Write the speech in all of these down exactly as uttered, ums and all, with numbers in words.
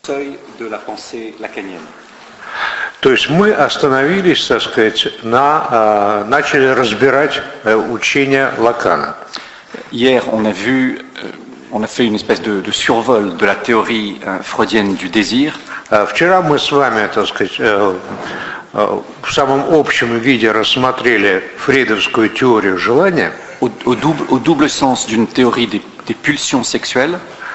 seuil de la pensée lacanienne. То есть мы остановились, так сказать, на, начали разбирать учение Лакана. Hier, on a vu, on a fait une espèce de, de survol de la théorie freudienne du désir. Вчера мы с вами, так сказать, в самом общем виде рассмотрели фрейдовскую теорию желания. Au, au, double, au double sens d'une théorie des, des pulsions sexuelles.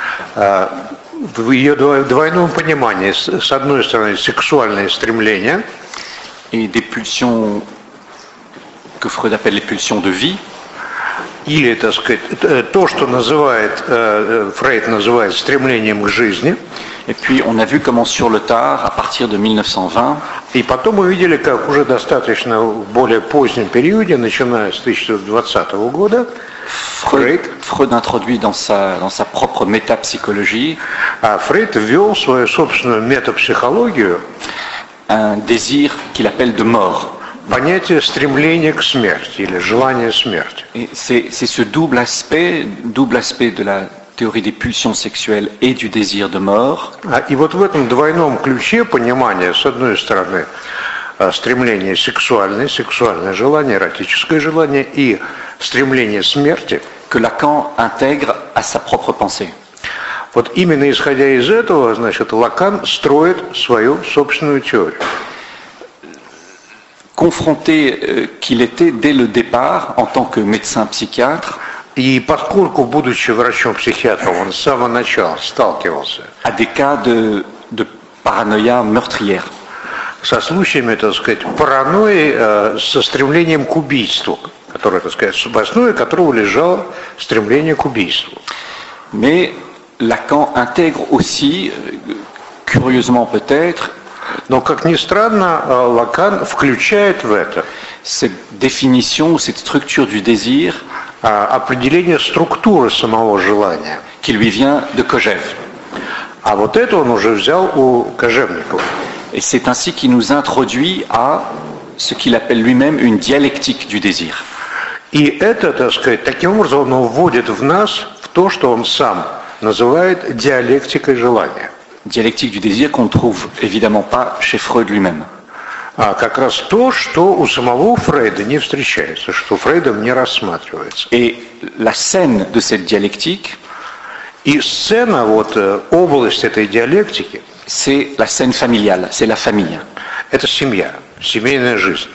В ее двойном понимании, с одной стороны, сексуальные стремления. Et des pulsions que Freud appelle les pulsions de vie. Или, так сказать, то, что называет, Фрейд называет стремлением к жизни. Et puis on a vu comment sur le tard, à partir de mille neuf cent vingt, и потом мы видели, как уже достаточно в более позднем периоде, начиная с тысяча девятьсот двадцатого года, Freud, Freud introduit dans sa, dans sa propre métapsychologie а Фрейд ввел свою собственную метапсихологию un désir qu'il appelle de mort. Понятие стремления к смерти или желание смерти. Et c'est, c'est ce double aspect, double aspect de la théorie des pulsions sexuelles et du désir de mort. И вот в этом двойном ключе понимания, с одной стороны, стремление сексуальное, сексуальное желание, эротическое желание и стремление смерти, que Lacan intègre à sa propre pensée. Вот именно исходя из этого, значит, Лакан строит свою собственную теорию. Confronté euh, qu'il était dès le départ en tant que médecin psychiatre, и поскольку, будучи врачом-психиатром, он с самого начала сталкивался à des cas de, de paranoïa meurtrière. Со случаями, так сказать, паранойи, э, со стремлением к убийству, которое, так сказать, в основе которого лежало стремление к убийству. Mais Lacan intègre aussi, curieusement peut-être, но, как ни странно, Лакан включает в это cette définition, cette structure du désir, определение структуры самого желания, qui lui vient de Kojève. А вот это он уже взял у Кожевникова. Et c'est ainsi qu'il nous introduit à ce qu'il appelle lui-même une dialectique du désir. И это, так сказать, таким образом он вводит в нас в то, что он сам называет диалектикой желания. Dialectique du désir qu'on ne trouve évidemment pas chez Freud lui-même. А как раз то, что у самого Фрейда не встречается, что Фрейдом не рассматривается. Et la scène de cette dialectique, и сцена, вот область этой диалектики, c'est la scène familiale, c'est la famille. Это семья, семейная жизнь.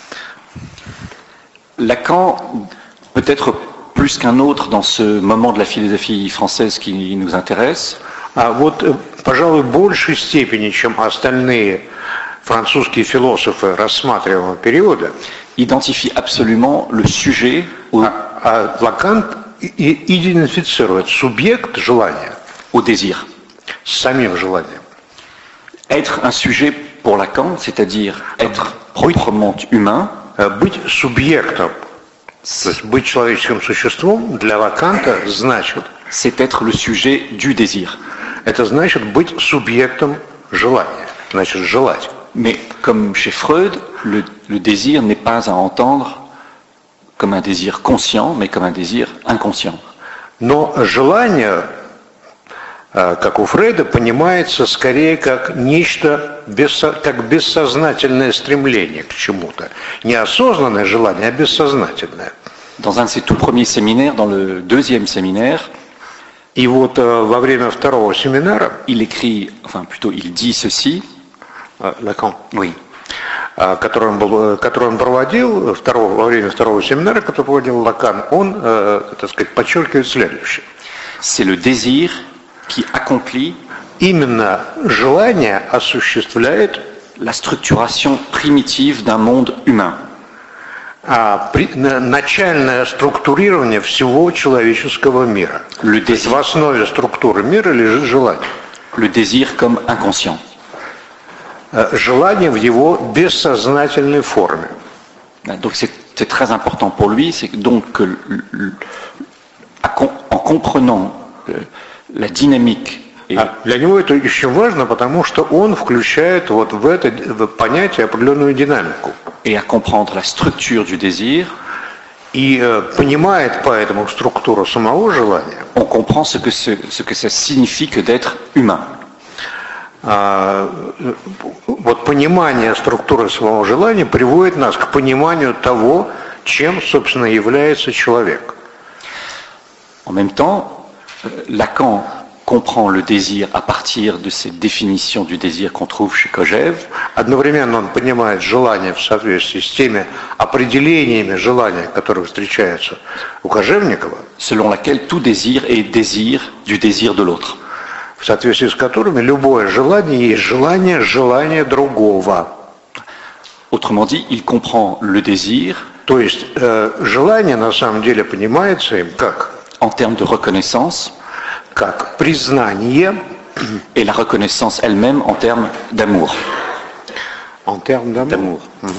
Lacan, peut-être plus qu'un autre dans ce moment de la philosophie française qui nous intéresse, а вот, пожалуй, в большей степени, чем остальные французские философы рассматриваемого периода, identifie absolument le sujet au, а, а Лакан идентифицирует субъект желания au désir. С самим желанием. Être un sujet pour Lacan, c'est-à-dire être proprement humain, быть субъектом, то есть быть человеческим существом, для Лаканта значит c'est être le sujet du désir. Это значит быть субъектом желания, значит желать. Mais comme chez Freud, le, le désir n'est pas à entendre comme un désir conscient, mais comme un désir inconscient. Но желание, как у Фрейда, понимается скорее как нечто, как бессознательное стремление к чему-то. Не осознанное желание, а бессознательное. Dans un de ses tout premiers séminaires, dans le deuxième séminaire, и вот во время второго семинара, il écrit, enfin plutôt il dit ceci, Лакан, oui, который он, был, который он проводил второго, во время второго семинара, который проводил Лакан, он, так сказать, подчеркивает следующее. C'est le désir qui accomplit именно желание осуществляет la structuration primitive d'un monde humain. А при, на, начальное структурирование всего человеческого мира. Le désir, в основе структуры мира лежит желание. Le désir comme inconscient. Желание в его бессознательной форме. Donc c'est, c'est très important pour lui, c'est donc que en comprenant la dynamique. Et а для него это очень важно, потому что он включает вот в это в понятие определенную динамику. Et à comprendre la structure du désir. И э, понимает поэтому структуру самого желания. On comprend ce que ce, ce que ça signifie que d'être humain. А, вот poнимание структуры своего желания приводит нас к пониманию того, чем, собственно, является человек. En même temps, Lacan comprend le désir à partir de cette définition du désir qu'on trouve chez Kojève. Одновременно он понимает желание в соответствии с теми определениями желания, которые встречаются у Кожевникова, selon laquelle tout désir est désir du désir de l'autre. в соответствии с которыми любое желание есть желание желания другого. Autrement dit, il comprend le désir. То есть э, желание на самом деле понимается им как en termes de reconnaissance, как признание, et la reconnaissance elle-même en termes d'amour. En termes d'amour.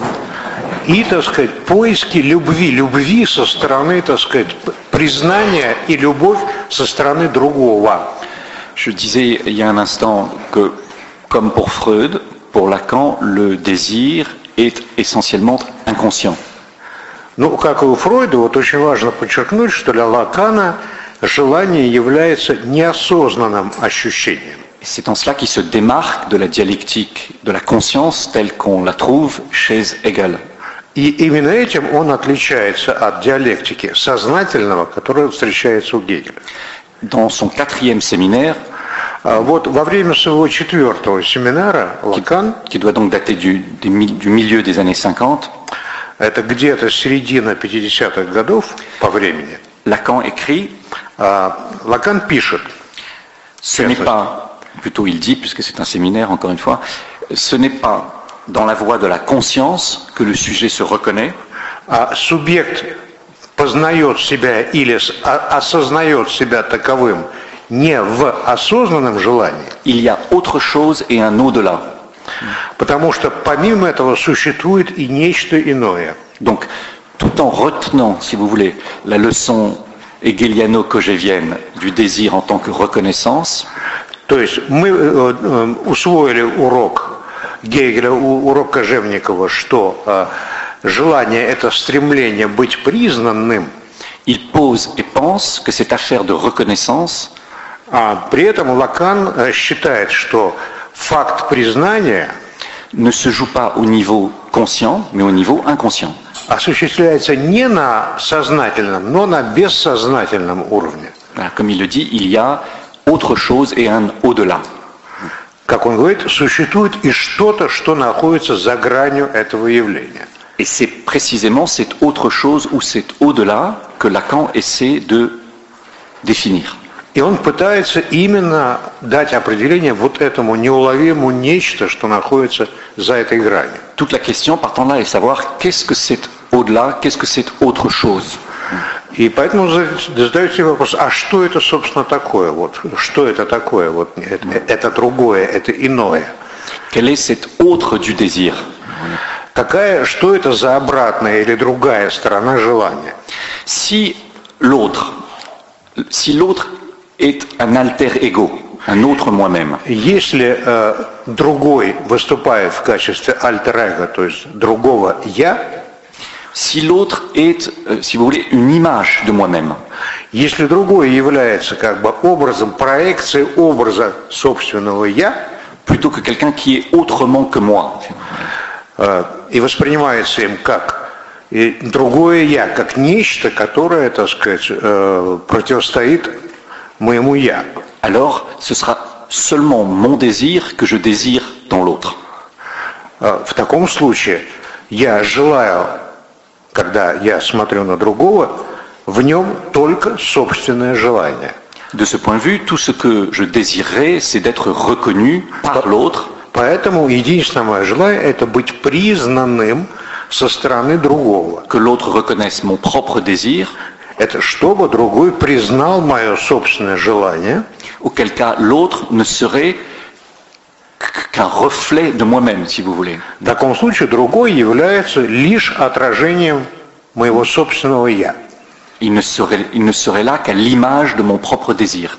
И, так сказать, поиски любви, любви со стороны, так сказать, признания и любовь со стороны другого. Je disais il y a un instant que, comme pour Freud, pour Lacan, le désir est essentiellement inconscient. Ну, как и у Фройда, вот очень важно подчеркнуть, что для Лакана желание является неосознанным ощущением. C'est en cela qu'il se démarque de la dialectique de la conscience telle qu'on la trouve chez Hegel. И именно этим он отличается от диалектики сознательного, которая встречается у Гегеля. Dans son quatrième séminaire, вот во время своего четвертого семинара Лакан, qui doit donc dater du, du milieu des années cinquante, это где-то середина пятидесятых годов по времени, Lacan écrit, Лакан пишет, ce n'est pas, plutôt il dit, puisque c'est un séminaire encore une fois, ce n'est pas dans la voie de la conscience que le sujet se reconnaît. А субъект познает себя или осознает себя таковым не в осознанном желании. Il y a autre chose et un au-delà. Потому что помимо этого существует и нечто иное. Donc, tout en retenant, si vous voulez, la leçon hegeliano-kojévienne du désir en tant que reconnaissance, то есть мы э, усвоили урок Гегеля, урок Кожевникова, что э, желание – это стремление быть признанным. Il pose et pense que cette affaire de reconnaissance, а при этом Лакан считает, что факт признания ne se joue pas au niveau conscient, mais au niveau inconscient. осуществляется не на сознательном, но на бессознательном уровне. Comme il le dit, il y a autre chose et un au-delà. Как он говорит, существует и что-то, что находится за гранью этого явления. Et c'est précisément cette autre chose ou cet au-delà que Lacan essaie de définir. И он пытается именно дать определение вот этому неуловимому нечто, что находится за этой гранью. Toute la question partant là est de savoir qu'est-ce que c'est au-delà, qu'est-ce que c'est autre chose. И поэтому задают себе вопрос, а что это, собственно, такое? Вот, что это такое? Вот, это, это другое, это иное. Quel est cet autre du désir? Какая, что это за обратная или другая сторона желания? Si l'autre, si l'autre est un alter ego, un autre moi-même. Если э, другой выступает в качестве альтер-эго, то есть другого я, si l'autre est, euh, si vous voulez, une image de moi-même. Если другой является как бы образом, проекцией образа собственного я, plutôt que quelqu'un qui est autrement que moi. Э, и воспринимается им как и другое я, как нечто, которое, так сказать, э, противостоит моему я. Alors, ce sera seulement mon désir que je désire dans l'autre. Э, в таком случае я желаю, когда я смотрю на другого, в нем только собственное желание. De ce point de vue, tout ce que je désirerais, c'est d'être reconnu par l'autre. Поэтому единственное мое желание – это быть признанным со стороны другого. Que l'autre reconnaisse mon propre désir. Это чтобы другой признал мое собственное желание. Auquel cas, l'autre ne serait qu'un reflet de moi-même, si vous voulez. В таком случае другой является лишь отражением моего собственного «я». Il ne serait, il ne serait là qu'à l'image de mon propre désir.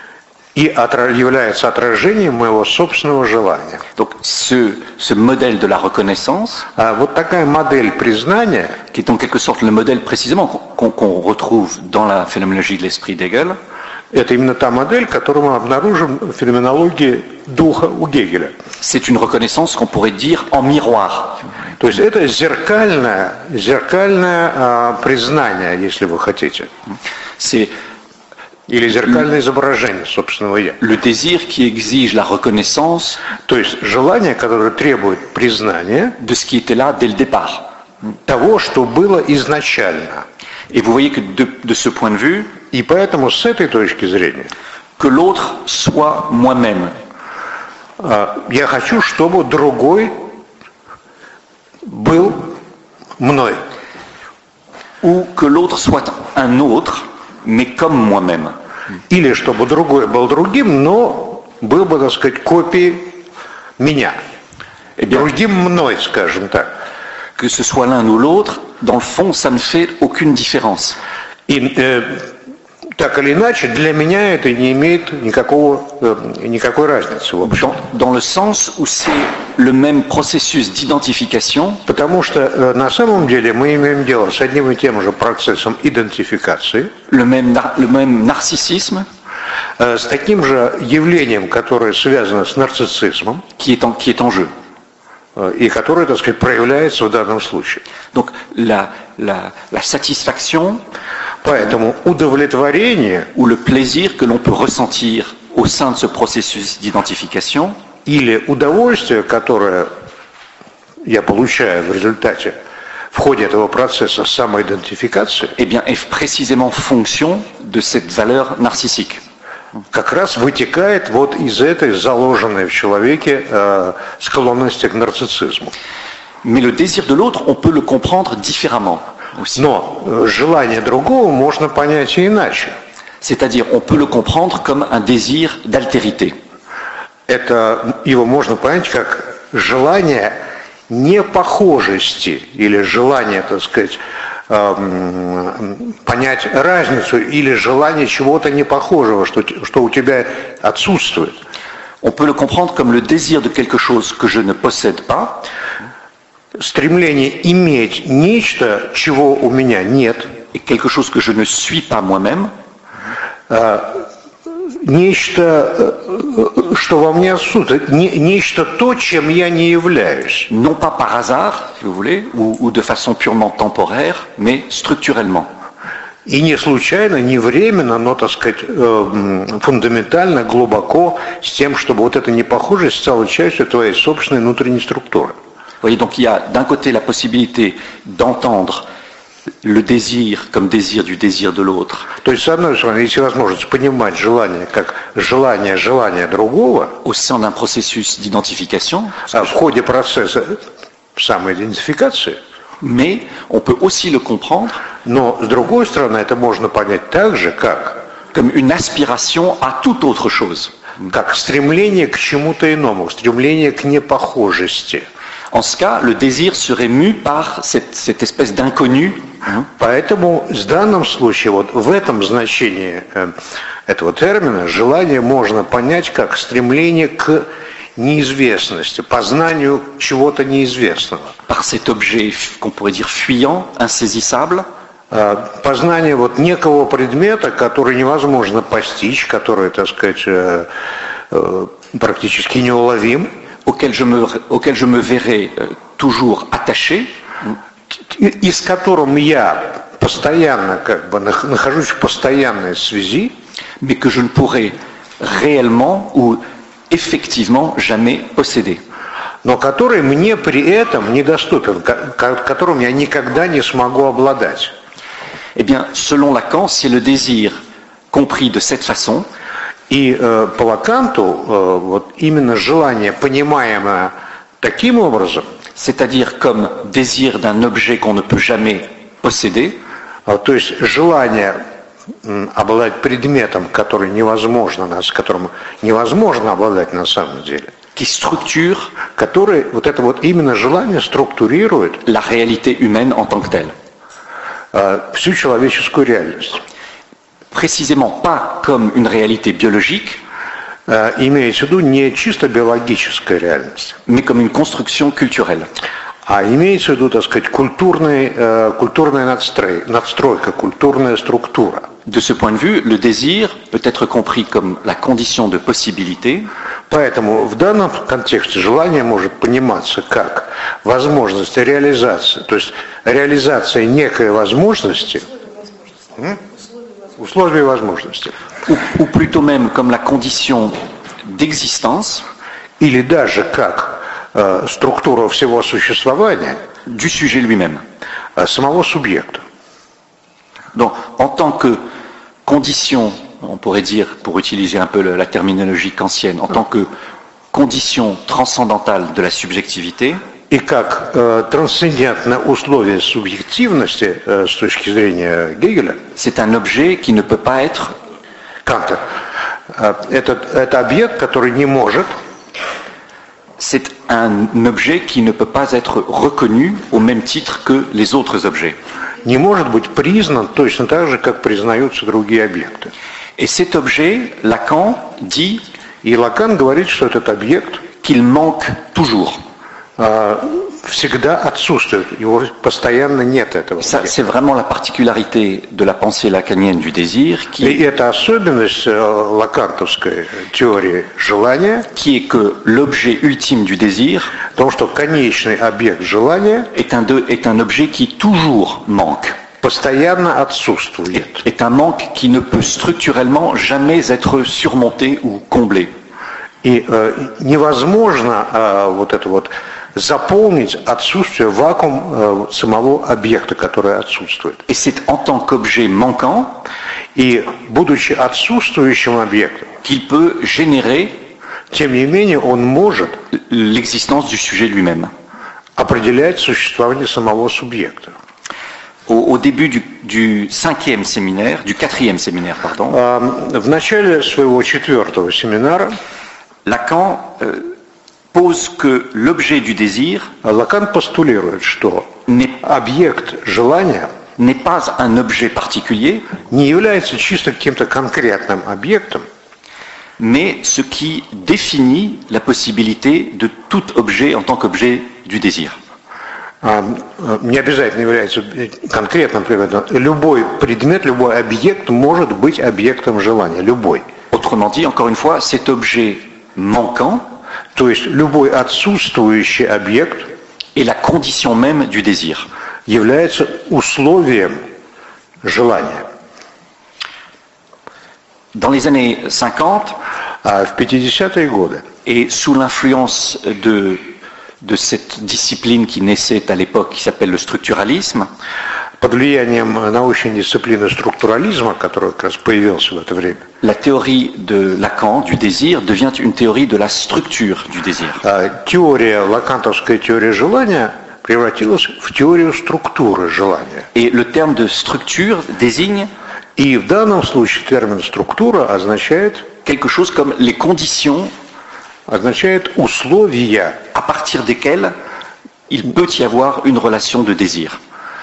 И отра- является отражением моего собственного желания. Donc, ce, ce modèle de la reconnaissance, а вот такая модель признания, qui est en quelque sorte le modèle précisément qu'on, qu'on retrouve dans la phénoménologie de l'esprit d'Hegel, Это именно та модель, которую мы обнаружим в феноменологии духа у Гегеля. C'est une reconnaissance qu'on pourrait dire en miroir. То есть это зеркальное, зеркальное а, признание, если вы хотите. C'est Или зеркальное изображение собственного «я». le désir qui exige la reconnaissance То есть желание, которое требует признания de ce qui était là dès le départ. того, что было изначально. Et vous voyez que de, de ce point de vue, И поэтому с этой точки зрения que l'autre soit moi-même. а, я хочу, чтобы другой был мной. Ou que l'autre soit un autre, mais comme moi-même. Или чтобы другой был другим, но был бы, так сказать, копией меня. Eh bien, Другим мной, скажем так. que ce soit l'un ou l'autre, dans le fond, ça ne fait aucune différence. И э, так или иначе, для меня это не имеет никакого, э, никакой разницы, в общем. Dans, dans le sens où c'est le même processus d'identification, Потому что э, на самом деле мы имеем дело с одним и тем же процессом идентификации, le même, nar- le même narcissisme, э, с таким же явлением, которое связано с нарциссизмом, qui est en, qui est en jeu. э, и которое, так сказать, проявляется в данном случае. Donc la, la, la satisfaction Поэтому удовлетворение ou le plaisir que l'on peut ressentir au sein de ce processus d'identification, или удовольствие, которое я получаю в результате, в ходе этого процесса самоидентификации, eh bien, est précisément fonction de cette valeur narcissique. как раз вытекает вот из этой заложенной в человеке э, склонности к нарциссизму. Mais le désir de l'autre, on peut le comprendre différemment aussi. Но э, желание другого можно понять и иначе. C'est-à-dire, on peut le comprendre comme un désir d'altérité. Это его можно понять как желание непохожести или желание, так сказать, эм, понять разницу или желание чего-то непохожего, что, что у тебя отсутствует. On peut le comprendre comme le désir de quelque chose que je ne possède pas, Стремление иметь нечто, чего у меня нет, et quelque chose que je ne suis pas moi-même, нечто, что во мне отсутствует, не, нечто то, чем я не являюсь. non pas par hasard, si vous voulez, ou, ou de façon purement temporaire, mais structurellement. И не случайно, не временно, но, так сказать, фундаментально, глубоко, с тем, чтобы вот эта непохожесть стала частью твоей собственной внутренней структуры. Vous voyez, donc il y a d'un côté la possibilité d'entendre le désir comme désir du désir de l'autre. То есть, с одной стороны, есть возможность понимать желание как желание желания другого au sein d'un processus d'identification, в ходе процесса самоидентификации, mais on peut aussi le comprendre но, с другой стороны, это можно понять так же, как, comme une aspiration à toute autre chose. как стремление к чему-то иному, стремление к непохожести. En ce cas, le désir serait mu par cette, cette espèce d'inconnu. Поэтому в данном случае, вот в этом значении э, этого термина, желание можно понять как стремление к неизвестности, познанию чего-то неизвестного. Par cet objet qu'on pourrait dire fuyant, insaisissable, Э, познание вот некого предмета, который невозможно постичь, который, так сказать, э, э, практически неуловим, auquel je me, auquel je me verrai euh, toujours attaché, и с которым я постоянно как бы нахожусь в постоянной связи, mais que je ne pourrai réellement ou effectivement jamais posséder. но который мне при этом недоступен, которым я никогда не смогу обладать. Eh bien, selon Lacan, c'est le désir compris de cette façon. И э, по Лаканту э, вот именно желание, понимаемое таким образом, c'est-à-dire comme désir d'un objet qu'on ne peut jamais posséder, э, то есть желание э, обладать предметом, который невозможно, с которым невозможно обладать на самом деле, qui structure который вот это вот именно желание структурирует la réalité humaine en tant que telle. э, всю человеческую реальность. Précisément pas comme une réalité biologique, Э, имеется в виду не чисто биологическая реальность, mais comme une construction culturelle. а имеется в виду, так сказать, культурный, э, культурная надстрой, надстройка, культурная структура. De ce point de vue, le désir peut être compris comme la condition de possibilité. Поэтому в данном контексте желание может пониматься как возможность реализации, то есть реализация некой возможности, условия возможности. Ou, ou plutôt même comme la condition d'existence. Или даже как э, структура всего существования du sujet lui-même. Э, самого субъекта. Donc, en tant que condition, on pourrait dire, pour utiliser un peu la terminologie kantienne, en tant que condition transcendantale de la subjectivité, и как э, трансцендентное условие субъективности э, с точки зрения Гегеля, c'est un objet qui ne peut pas être Канта. Э, это, это объект, который не может c'est un objet qui ne peut pas être reconnu au même titre que les autres objets. Не может быть признан точно так же, как признаются другие объекты. Et cet objet, Lacan dit И Лакан говорит, что этот объект qu'il manque toujours. э, всегда отсутствует, его постоянно нет этого. Ça, c'est vraiment la particularité de la pensée lacanienne du désir qui, И это особенность э, лакантовской теории желания, qui est que l'objet ultime du désir в том, что конечный объект желания est un, de, est un objet qui toujours manque. постоянно отсутствует. Est un manque qui ne peut structurellement jamais être surmonté ou comblé. И э, невозможно э, вот это вот заполнить отсутствие, вакуум э, самого объекта, который отсутствует. Et c'est en tant qu'objet manquant И будучи отсутствующим объектом, qu'il peut générer тем не менее он может l'existence du sujet lui-même. определять существование самого субъекта. Au, au début du, du cinquième séminaire, du quatrième séminaire, pardon, Э, В начале своего четвертого семинара Lacan euh, pose que l'objet du désir Лакан постулирует, что n'est, объект желания n'est pas un objet particulier, не является чисто каким-то конкретным объектом, mais ce qui définit la possibilité de tout objet en tant qu'objet du désir. а, не обязательно является конкретным предметом. Любой предмет, любой объект может быть объектом желания, любой. Autrement dit, encore une fois, cet objet manquant То есть любой отсутствующий объект est la condition même du désir. является условием желания. Dans les années cinquante, А в пятидесятые годы, et sous l'influence de, de cette discipline qui naissait à l'époque, qui s'appelle le structuralisme, под влиянием научной дисциплины структурализма, который как раз появился в это время, la théorie de Lacan du désir devient une théorie de la structure du désir. теория, лакантовская теория желания превратилась в теорию структуры желания. Et le terme de structure désigne И в данном случае термин «структура» означает, quelque chose comme les conditions означает условия, à partir desquelles il peut y avoir une relation de désir.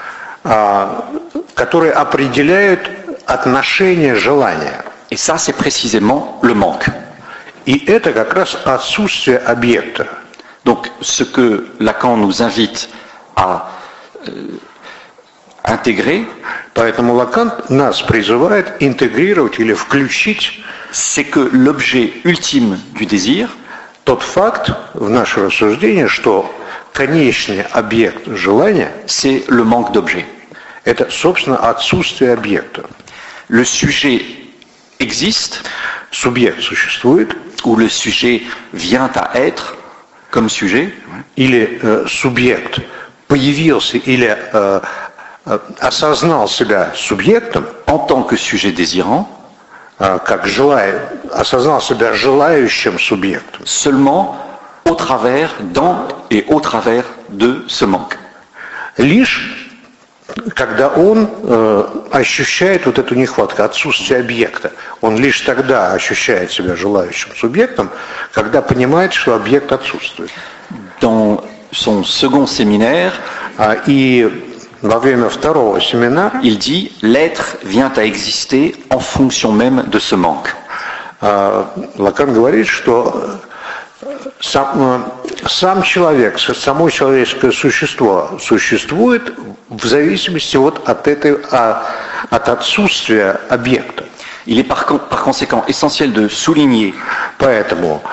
которые определяют отношение желания. Et ça, c'est précisément le manque. И это как раз отсутствие объекта. Donc, ce que Lacan nous invite à euh, intégrer, Поэтому Лакан нас призывает интегрировать или включить c'est que l'objet ultime du désir, тот факт в наше рассуждение, что конечный объект желания c'est le manque d'objet. – это, собственно, отсутствие объекта. Le sujet existe, Субъект существует, ou le sujet vient à être comme sujet, или э, субъект появился, или э, э, осознал себя субъектом, en tant que sujet désirant, э, как желая, осознал себя желающим субъектом, seulement au travers, dans et au travers de ce manque. лишь когда он э, ощущает вот эту нехватку, отсутствие объекта. Он лишь тогда ощущает себя желающим субъектом, когда понимает, что объект отсутствует. Dans son second séminaire, А, и во время второго семинара il dit « l'être vient à exister en fonction même de ce manque а, Лакан говорит, что сам, сам человек, само человеческое существо существует в зависимости вот от, этой, а, от отсутствия объекта. Il est par, par conséquent essentiel de souligner Поэтому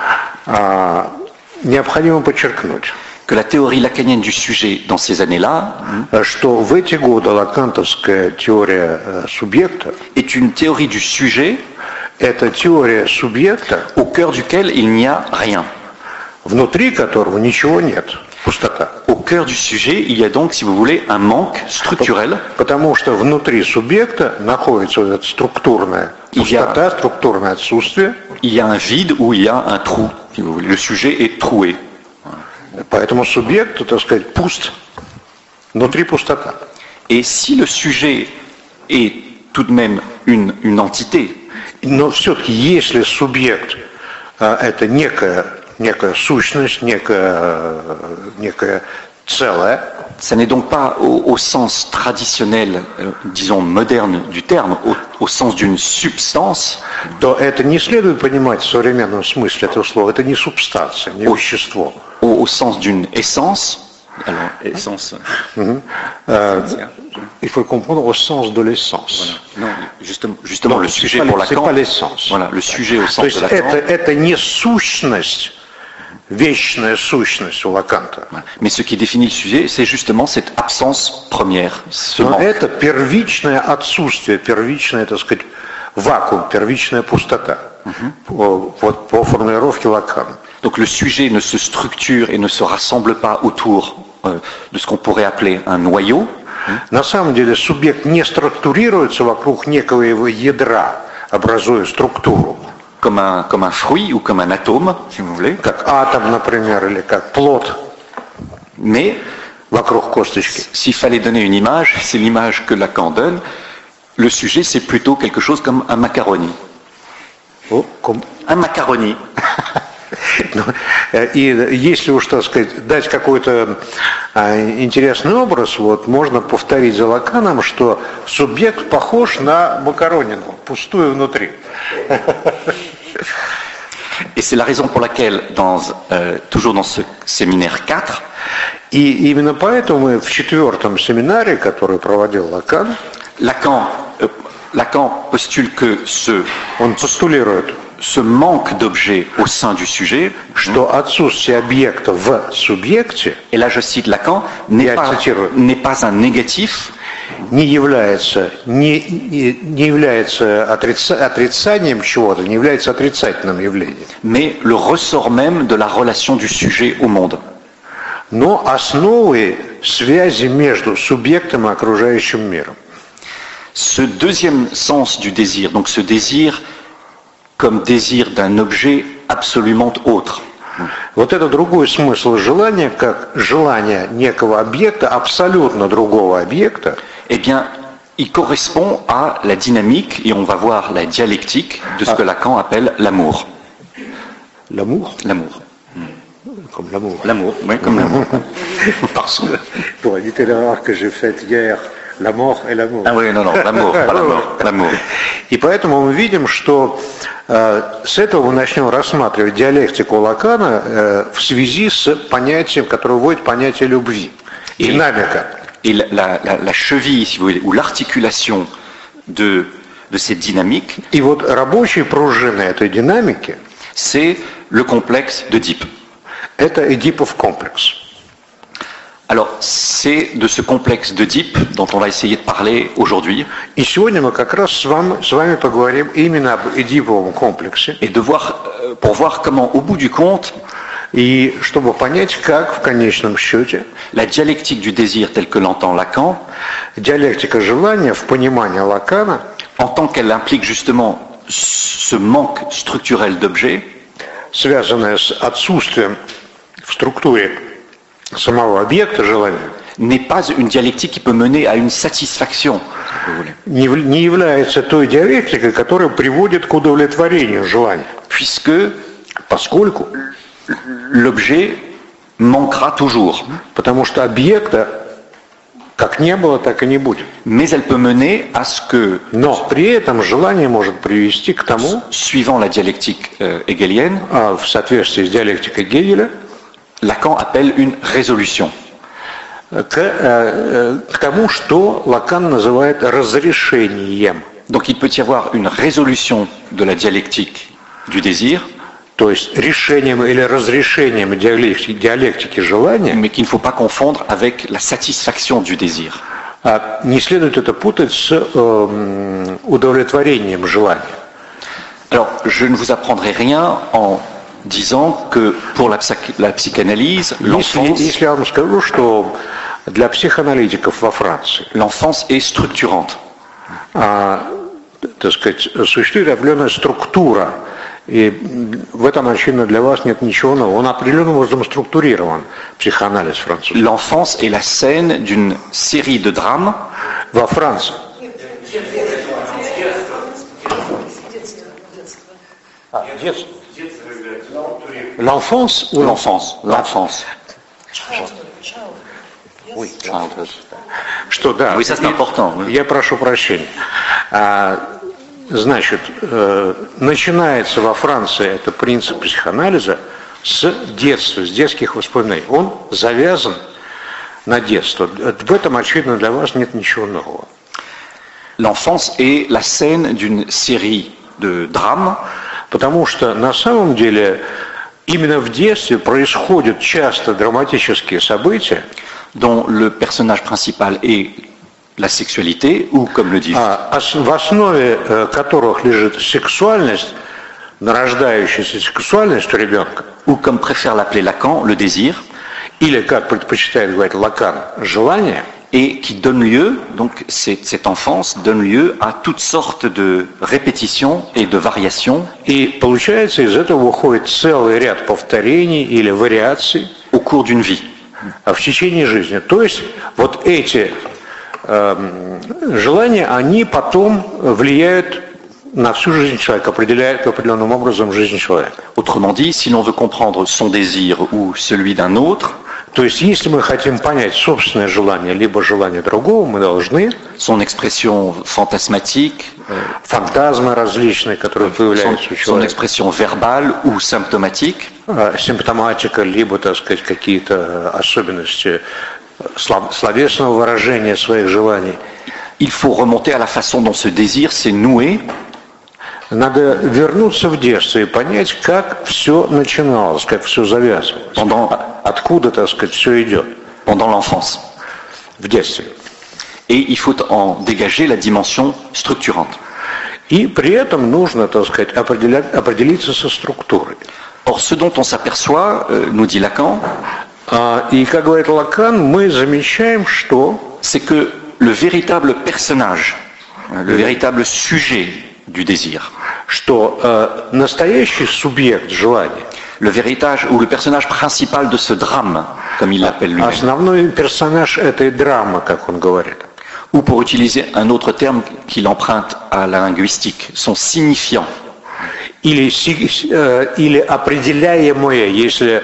а, необходимо подчеркнуть, que la théorie lacanienne du sujet dans ces années-là что в эти годы лакантовская теория субъекта est une théorie du sujet это теория субъекта, au cœur duquel il n'y a rien. внутри которого ничего нет, пустота. Au cœur du sujet, il y a donc, si vous voulez, un manque structurel. Потому что внутри субъекта находится вот эта структурная пустота, структурное отсутствие. Il y a un vide où il y a un trou, si vous voulez. Le sujet est troué. Поэтому субъект, так сказать, пуст. Внутри пустота. Et si le sujet est tout de même une, une entité, но все-таки, если субъект это некая, некая сущность, некая, некая целое, ça n'est donc pas au, au sens traditionnel, euh, disons moderne du terme, au, au sens d'une substance, то это не следует понимать в современном смысле этого слова. Это не субстанция, не вещество. Au, au sens d'une essence. Alors, essence. Mm-hmm. euh, il faut le comprendre au sens de l'essence. Voilà. Non, justement, justement non, le sujet pas, pour Lacan. C'est pas l'essence. Voilà, le sujet au sens То есть de Lacan. Это, это не сущность, вечная сущность у Лаканта. Mais ce qui définit le sujet, c'est justement cette absence première. Ce Но manque. это первичное отсутствие, первичное, так сказать, вакуум, первичная пустота. Mm-hmm. По, вот по формулировке Лакана. Donc le sujet ne se structure et ne se rassemble pas autour euh, de ce qu'on pourrait appeler un noyau. На самом деле субъект не структурируется вокруг некого его ядра, образуя структуру. Comme un, comme un fruit ou comme un atome, si vous voulez. Как атом, например, или как плод. Mais вокруг косточки. S'il fallait donner une image, c'est l'image que Lacan donne. Le sujet, c'est plutôt quelque chose comme un macaroni. Oh, comme... Un macaroni. И если уж, так сказать, дать какой-то а, интересный образ, вот можно повторить за Лаканом, что субъект похож на макаронину, пустую внутри. Et c'est la raison pour laquelle, dans, euh, toujours dans ce séminaire quatre, и именно поэтому мы в четвертом семинаре, который проводил Лакан, Lacan, euh, Lacan postule que ce, он постулирует, ce manque d'objets au sein du sujet, что отсутствие объекта в субъекте, et là je cite Lacan, n'est pas, n'est pas un négatif, не является, не, не, не является отрица, отрицанием чего-то, не является отрицательным явлением. Mais le ressort même de la relation du sujet au monde. Но основой связи между субъектом и окружающим миром. Ce deuxième sens du désir, donc ce désir comme désir d'un objet absolument autre. Вот это другой смысл желания, как желание некого объекта, абсолютно другого объекта. Eh bien, il correspond à la dynamique, et on va voir la dialectique de ce que Lacan appelle l'amour. L'amour L'amour. Comme l'amour. L'amour, oui, comme l'amour. Parce que, pour éviter l'erreur que j'ai faite hier, la mort et l'amour. Ah oui, non, non, l'amour, pas la mort, l'amour. И поэтому мы видим, что э, с этого мы начнем рассматривать диалектику Лакана э, в связи с понятием, которое вводит понятие любви. Et, Динамика. Et la, la, la cheville, si vous voulez, ou l'articulation de, de cette dynamique, И вот рабочей пружиной этой динамики c'est le complexe d'Oedipe. это Эдипов комплекс. Alors, c'est de ce complexe d'Oedipe dont on va essayer de parler aujourd'hui. И сегодня мы как раз с вами, с вами поговорим именно об Эдиповом комплексе. Et de voir, pour voir comment, au bout du compte, И чтобы понять, как в конечном счете la dialectique du désir telle que l'entend Lacan, диалектика желания в понимании Лакана, en tant qu'elle implique justement ce manque structurel d'objets, связанная с отсутствием в структуре самого объекта желания, n'est pas une dialectique qui peut mener à une satisfaction, si vous voulez. не, не является той диалектикой, которая приводит к удовлетворению желания. Puisque, Поскольку l'objet manquera toujours. Потому что объекта как не было, так и не будет. Mais elle peut mener à ce que, Но при этом желание может привести к тому, suivant la dialectique euh, hegelienne, в соответствии с диалектикой Гегеля, Lacan appelle une résolution. к, к тому, что Лакан называет разрешением. Donc il peut y avoir une résolution de la dialectique du désir, то есть решением или разрешением диалектики, диалектики желания, mais qu'il ne faut pas confondre avec la satisfaction du désir. А не следует это путать с э, удовлетворением желания. Alors, je ne vous apprendrai rien en disant que pour la, psy- la psychanalyse, l'enfance, Если, если я вам скажу, что для психоаналитиков во Франции l'enfance est structurante. а, так сказать, существует определенная структура, и в этом, очевидно, для вас нет ничего нового. Он определенным образом структурирован, психоанализ французский. L'enfance est la scène d'une série de drames. Во Франции. А, детство. L'enfance ou L'enfance, l'enfance. Oui, Childhood. Что, да. Oui, ça c'est important. oui. Я прошу прощения. А, значит, э, начинается во Франции это принцип психоанализа с детства, с детских воспоминаний. Он завязан на детство. В этом, очевидно, для вас нет ничего нового. L'enfance est la scène d'une série de drames. Потому что на самом деле именно в детстве происходят часто драматические события, dont le personnage principal est la sexualité, ou comme le dit а в основе э, которых лежит сексуальность, нарождающаяся сексуальность у ребенка, ou comme préfère l'appeler Lacan, le désir, или, как предпочитает говорить Лакан, желание, et qui donne lieu, donc c'est- cette enfance donne lieu à toutes sortes de répétitions et de variations и получается из этого выходит целый ряд повторений или вариаций au cours d'une vie. в течение жизни. То есть вот эти э, желания, они потом влияют на всю жизнь человека, определяют определенным образом жизнь человека. Autrement dit, si l'on veut comprendre son désir ou celui d'un autre, То есть если мы хотим понять собственное желание, либо желание другого, мы должны son expression fantasmatique, фантазмы различные, которые son, появляются у son человека, expression verbale ou symptomatique, э, симптоматика, либо, так сказать, какие-то особенности слов- словесного выражения своих желаний. il faut remonter à la façon dont ce désir s'est noué Надо вернуться в детство и понять, как все начиналось, как все завязывалось, pendant, откуда, так сказать, все идет pendant l'enfance. в детстве. Et il faut en dégager la dimension structurante. И при этом нужно, так сказать, определять, определиться со структурой. Or, ce dont on s'aperçoit, euh, nous dit Lacan, А, И, как говорит Лакан, мы замечаем, что c'est que le véritable personnage, le véritable sujet du désir, что э, настоящий субъект желания, le véritable ou le personnage principal de ce drame, comme il l'appelle lui-même, основной персонаж этой драмы, как он говорит, ou pour utiliser un autre terme qu'il emprunte à la linguistique, son signifiant, или, си- э, или определяемое, если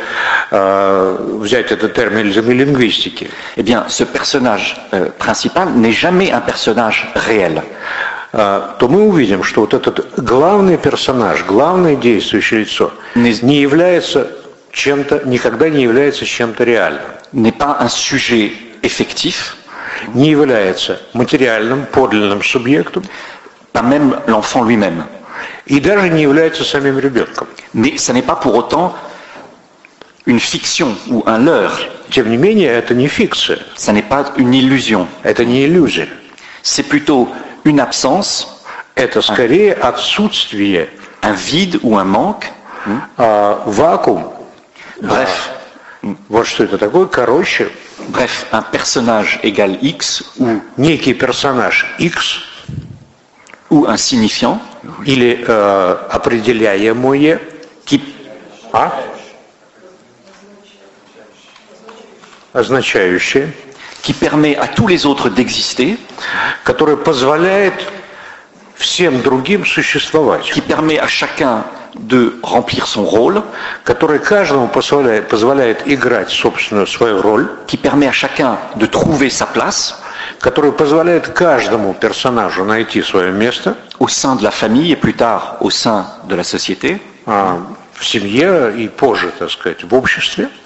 э, взять этот термин из лингвистики, eh bien, ce personnage euh, principal n'est jamais un personnage réel. э, то мы увидим, что вот этот главный персонаж, главное действующее лицо Не- не является чем-то, никогда не является чем-то реальным, N'est pas un sujet effectif, не является материальным, подлинным субъектом pas même l'enfant lui-même. и даже не является самим ребенком. Mais ça n'est pas pour autant une fiction ou un leurre, Тем не менее, это не фикция, ça n'est pas une illusion, это не иллюзия. c'est plutôt une absence, Это скорее отсутствие, un vide ou un manque, а, вакуум. bref, Вот что это такое. Короче, bref, un personnage égale X ou, некий персонаж X ou un signifiant или э, определяемое, qui, а? означающее, qui permet à tous les autres d'exister, которое позволяет всем другим существовать, qui permet à chacun de remplir son rôle, которое каждому позволяет, позволяет играть собственную свою роль, qui permet à chacun de trouver sa place которое позволяет каждому персонажу найти свое место au sein de la famille et plus tard au sein de la société, а, в семье и позже, так сказать, в обществе.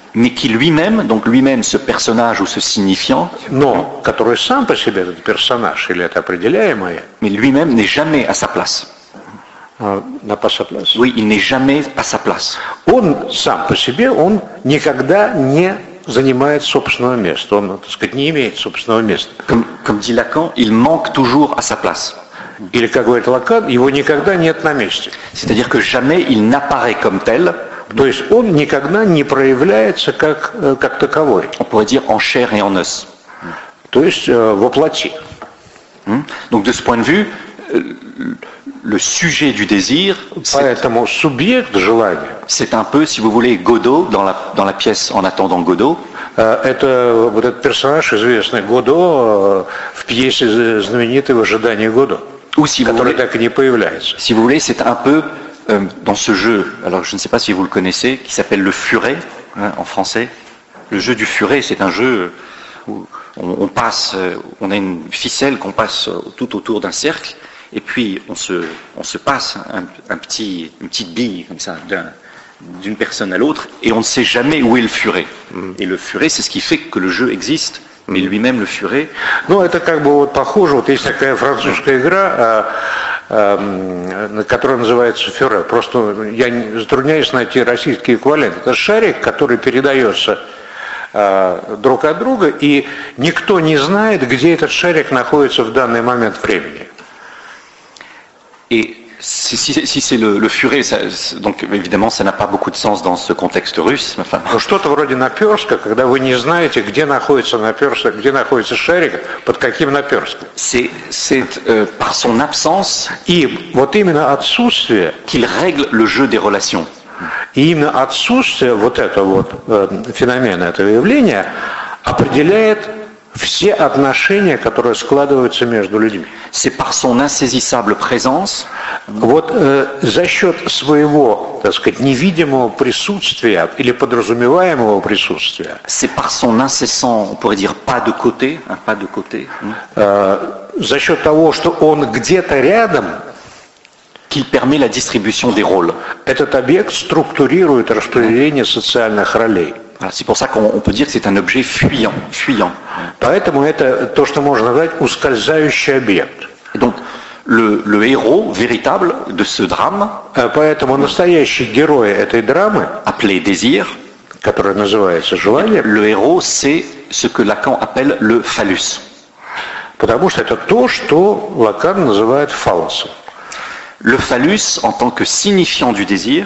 mais qui lui-même, donc lui-même ce personnage ou ce signifiant, но который сам по себе, этот персонаж, или это определяемое, mais lui-même n'est jamais à sa place. на пасаплас, Oui, il n'est jamais à sa place. он сам по себе, он никогда не занимает собственного места, он, так сказать, не имеет собственного места. Comme, comme dit Lacan, il manque toujours à sa place. Или, как говорит Лакан, его никогда нет на месте. C'est-à-dire que jamais il n'apparaît comme tel. То есть он никогда не проявляется как, как таковой. On pourrait dire en chair et en os. То есть во плоти. Donc de ce point de vue, le sujet du désir, Поэтому субъект желания, c'est un peu, si vous voulez, Godot dans la, dans la pièce En attendant Godot. Это вот этот персонаж, известный Годо, в пьесе знаменитой «В ожидании Годо», Ou si vous который voulez, так и не появляется. si vous voulez, c'est un peu euh, dans ce jeu, alors je ne sais pas si vous le connaissez, qui s'appelle le furet, hein, en français. Le jeu du furet, c'est un jeu où on, on passe, on a une ficelle qu'on passe tout autour d'un cercle, et puis on se, on se passe un, un petit, une petite bille comme ça d'un, d'une personne à l'autre, et on ne sait jamais où est le furet. Et le furet, c'est ce qui fait que le jeu existe, mais lui-même le furet. Ну, это как бы вот похоже, вот есть такая французская игра, а, а, которая называется «Фюре». Просто я затрудняюсь найти российский эквивалент. Это шарик, который передается а, друг от друга, и никто не знает, где этот шарик находится в данный момент времени. Et si, si, si c'est le, le furet, ça, donc évidemment ça n'a pas beaucoup de sens dans ce contexte russe. Enfin, Ну, что-то вроде наперстка, когда вы не знаете, где находится наперсток, где находится шарик, под каким наперстком. c'est c'est euh, par son absence И вот именно отсутствие, qu'il règle le jeu des relations. и именно отсутствие вот этого вот э, феномена, этого явления определяет все отношения, которые складываются между людьми. C'est par son insaisissable présence Вот э, за счет своего, так сказать, невидимого присутствия или подразумеваемого присутствия, c'est par son incessant, on pourrait dire pas de côté, un pas de côté, э, за счет того, что он где-то рядом, qu'il permet la distribution des rôles. этот объект структурирует распределение социальных ролей. Voilà, c'est pour ça qu'on on peut dire que c'est un objet fuyant, fuyant. Поэтому это то, что можно назвать ускользающий объект. Et donc le, le héros véritable de ce drame, Поэтому настоящий герой этой драмы, appelé désir, который называется желание, le héros c'est ce que Lacan appelle le phallus. потому что это то, что Лакан называет фаллосом. Le phallus en tant que signifiant du désir,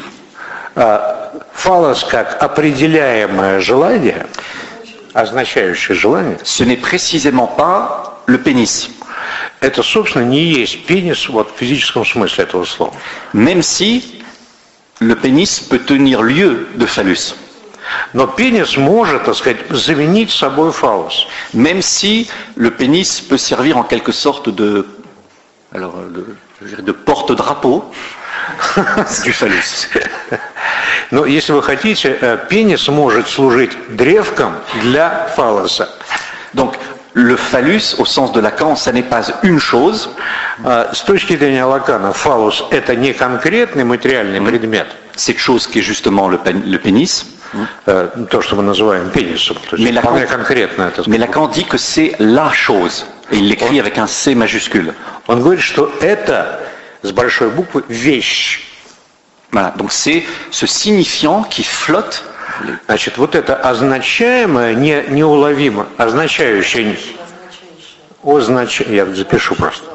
Фаллос как определяемое желание, означающее желание, ce n'est précisément pas le pénis. это, собственно, не есть пенис вот, в физическом смысле этого слова. Même si le pénis peut tenir lieu de phallus. Но пенис может, так сказать, заменить собой фаллос. Même si le pénis peut servir en quelque sorte de, alors, de, je dirais de porte-drapeau du phallus. Но если вы хотите, пенис может служить древком для фаллоса. Donc, le phallus, au sens de Lacan, ça n'est pas une chose. С точки зрения Лакана, фаллос – это не конкретный материальный предмет. Cette chose qui est justement le, le pénis. То, что мы называем пенисом. То есть вполне конкретно это. Mais Lacan dit que c'est la chose. Et il l'écrit avec un C majuscule. Он говорит, что это, с большой буквы, вещь. Voilà, donc c'est ce signifiant qui flotte. Значит, вот это означаемое, не, неуловимо, означающее, означ... я запишу просто,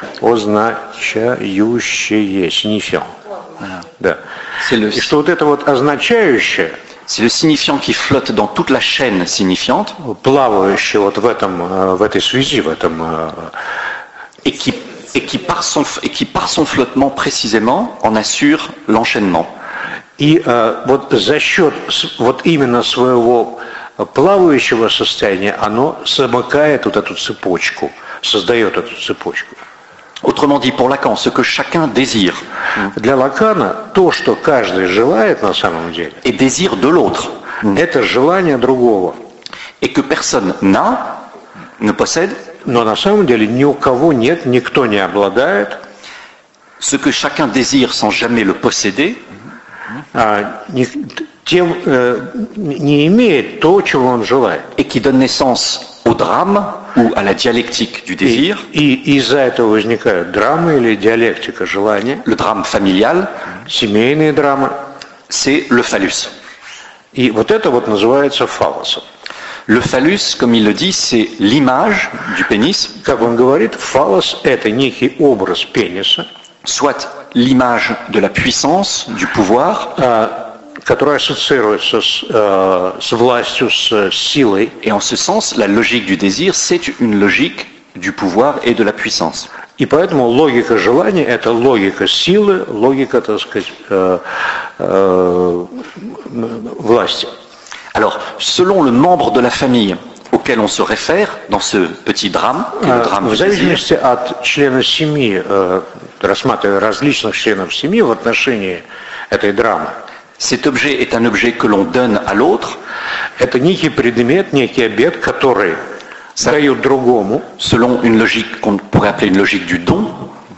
означающее, signifiant. Voilà. Да. Le... И что вот это вот означающее, c'est le signifiant qui flotte dans toute la chaîne signifiante, плавающее вот в этом, в этой связи, в этом, et qui Et qui, par son, et qui, par son flottement précisément, en assure l'enchaînement. И э, вот за счет вот именно своего плавающего состояния, оно замыкает вот эту цепочку, создает эту цепочку. Autrement dit, pour Lacan, ce que chacun désire. Для Лакана то, что каждый желает на самом деле, et désire de l'autre. Это желание другого. Et que personne n'a, ne possède. Но на самом деле ни у кого нет, никто не обладает. Ce que chacun désire sans jamais le posséder. А, не, тем э, не имеет то, чего он желает. Et qui donne naissance au drame ou à la dialectique du désir. И, и из-за этого возникают драмы или диалектика желания. Le drame familial, Семейные драмы. c'est le phallus. И вот это вот называется фаллосом. Le phallus, comme il le dit, c'est l'image du pénis, Как он говорит, фаллос – это некий образ пениса, soit l'image de la puissance, du pouvoir, а, который ассоциируется с, э, с властью, с силой. et en ce sens, la logique du désir, c'est une logique du pouvoir et de la puissance. И поэтому логика желания – это логика силы, логика, так сказать, э, э, власти. Alors, selon le membre de la famille auquel on se réfère dans ce petit drame, qui est le drame В du désir, зависимости от члена семьи, э, рассматривая различных членов семьи в отношении этой драмы, cet objet est un objet que l'on donne à l'autre, это некий предмет, некий объект, который дают другому. selon une logique qu'on pourrait appeler une logique du don,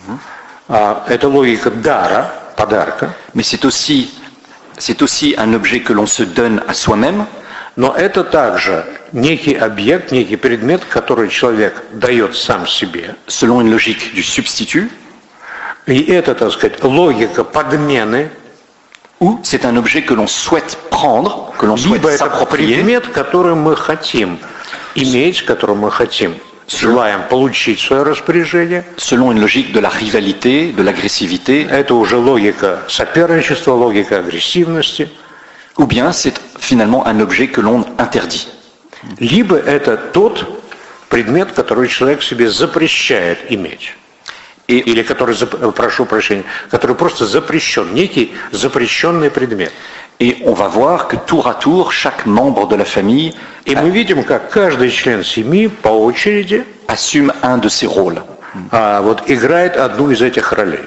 А, это логика дара, подарка. mais c'est aussi, c'est aussi un objet que l'on se donne à soi-même, Но это также некий объект, некий предмет, который человек дает сам себе. selon une logique du substitut, И это, так сказать, логика подмены. ou c'est un objet que l'on souhaite prendre, que l'on souhaite Либо это s'approprier, предмет, который мы хотим иметь, который мы хотим, желаем получить в свое распоряжение. selon une logique de la rivalité, de l'agressivité, Это уже логика соперничества, логика агрессивности. ou bien c'est finalement un objet que l'on interdit. Либо это тот предмет, который человек себе запрещает иметь. Et, Или который, зап- прошу прощения, который просто запрещен, некий запрещенный предмет. et on va voir que tour à tour, chaque membre de la famille И мы видим, как каждый член семьи по очереди assume un de ces rôles. а, вот, играет одну из этих ролей.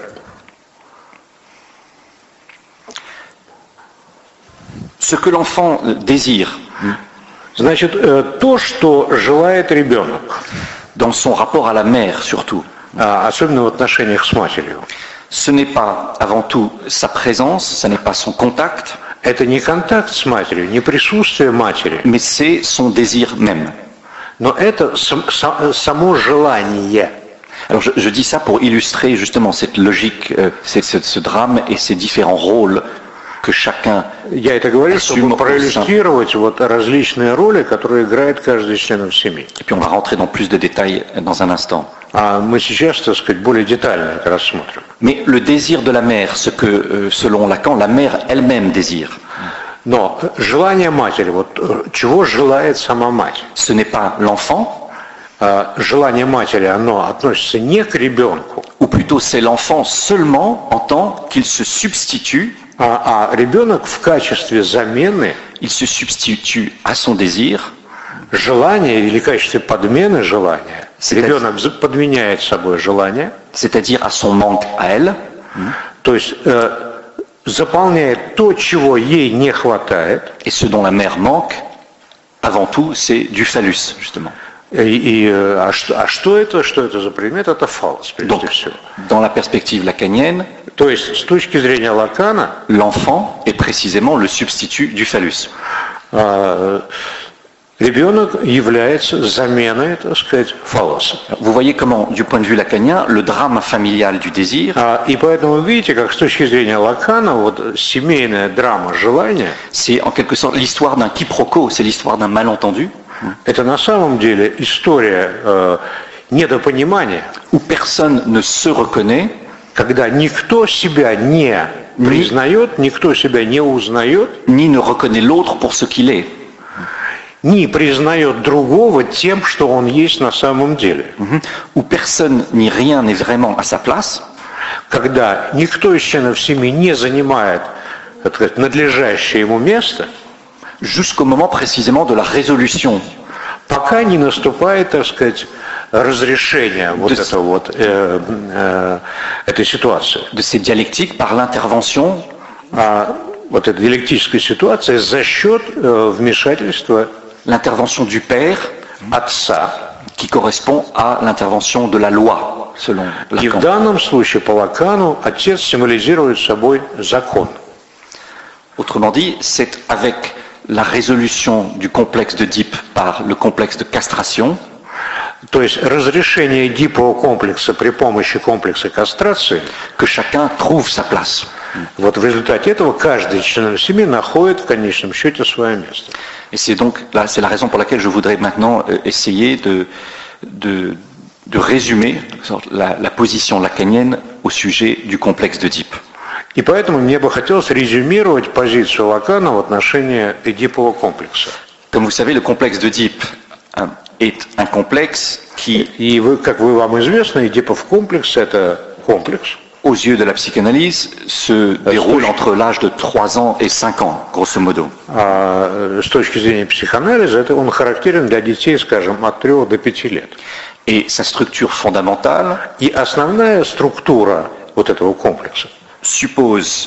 Ce que l'enfant désire Значит, э, то, что желает ребенок, dans son rapport à la mère surtout, а, особенно в отношениях с матерью, ce n'est pas avant tout sa présence, ce n'est pas son contact, это не контакт с матерью, не присутствие матери, mais c'est son désir même. но это сам- са- само желание. Alors je, je dis ça pour illustrer justement cette logique, euh, c'est- ce, ce drame et ces différents rôles que chacun Я это говорю, assume чтобы au sein. проиллюстрировать вот различные роли, которые играет каждый член семьи. Et puis on va rentrer dans plus de détails dans un instant. А мы сейчас, так сказать, более детально это рассмотрим. Mais le désir de la mère, ce que, euh, selon Lacan, la mère elle-même désire, Но желание матери, вот э, чего желает сама мать? ce n'est pas l'enfant, А, Желание матери, оно относится не к ребенку, ou plutôt c'est l'enfant seulement en tant qu'il se substitue, а, а ребенок в качестве замены il se substitue à son désir, желания или в качестве подмены желания. C'est-à-dire- Ребенок за- подменяет собой желание, c'est-à-dire à son manque à elle, то есть э, заполняет то, чего ей не хватает. et ce dont la mère manque, avant tout, c'est du phallus, justement. И, и, э, а, что, а что это? Что это за предмет? Это фаллос, прежде Donc, всего. dans la perspective lacanienne, То есть, с точки зрения Лакана, l'enfant est précisément le substitut du phallus. э, ребенок является заменой, так сказать, фаллоса. Vous voyez comment, du point de vue lacanien, le drame familial du désir, А, И поэтому видите, как с точки зрения Лакана, вот семейная драма желания, c'est en quelque sorte l'histoire d'un quiproquo, c'est l'histoire d'un malentendu, это на самом деле история э, недопонимания, où personne ne se reconnaît, когда никто себя не признает, никто себя не узнает, ni ne reconnaît l'autre pour ce qu'il est, не признает другого тем, что он есть на самом деле. où personne ni rien n'est vraiment à sa place, Когда никто из членов семьи не занимает, так сказать, надлежащее ему место, jusqu'au moment précisément de la résolution пока не наступает, так сказать, разрешение вот De- этого вот, э, э, этой ситуации. de ces dialectiques par l'intervention А вот эта диалектическая ситуация за счет э, вмешательства l'intervention du père отца. qui correspond à l'intervention de la loi, selon И в Lacan. данном случае по Лакану отец символизирует собой закон. Autrement dit, c'est avec la résolution du complexe d'Œdipe par le complexe de castration, то есть разрешение эдипового комплекса при помощи комплекса кастрации, que chacun trouve sa place. Вот в результате этого каждый член семьи находит в конечном счете свое место. Et c'est donc là, c'est la raison pour laquelle je voudrais maintenant euh, essayer de, de, de résumer la, la position lacanienne au sujet du complexe d'Œdipe. И поэтому мне бы хотелось резюмировать позицию Лакана в отношении эдипового комплекса. Comme vous savez, le complexe d'Œdipe hein, est un complexe qui, И вы, как вы вам известно, эдипов комплекс – это комплекс, aux yeux de la psychanalyse, se déroule entre l'âge de trois ans et cinq ans, grosso modo. а с точки зрения психоанализа это он характерен для детей, скажем, от трех до пяти лет. Et sa structure fondamentale И основная структура вот этого комплекса suppose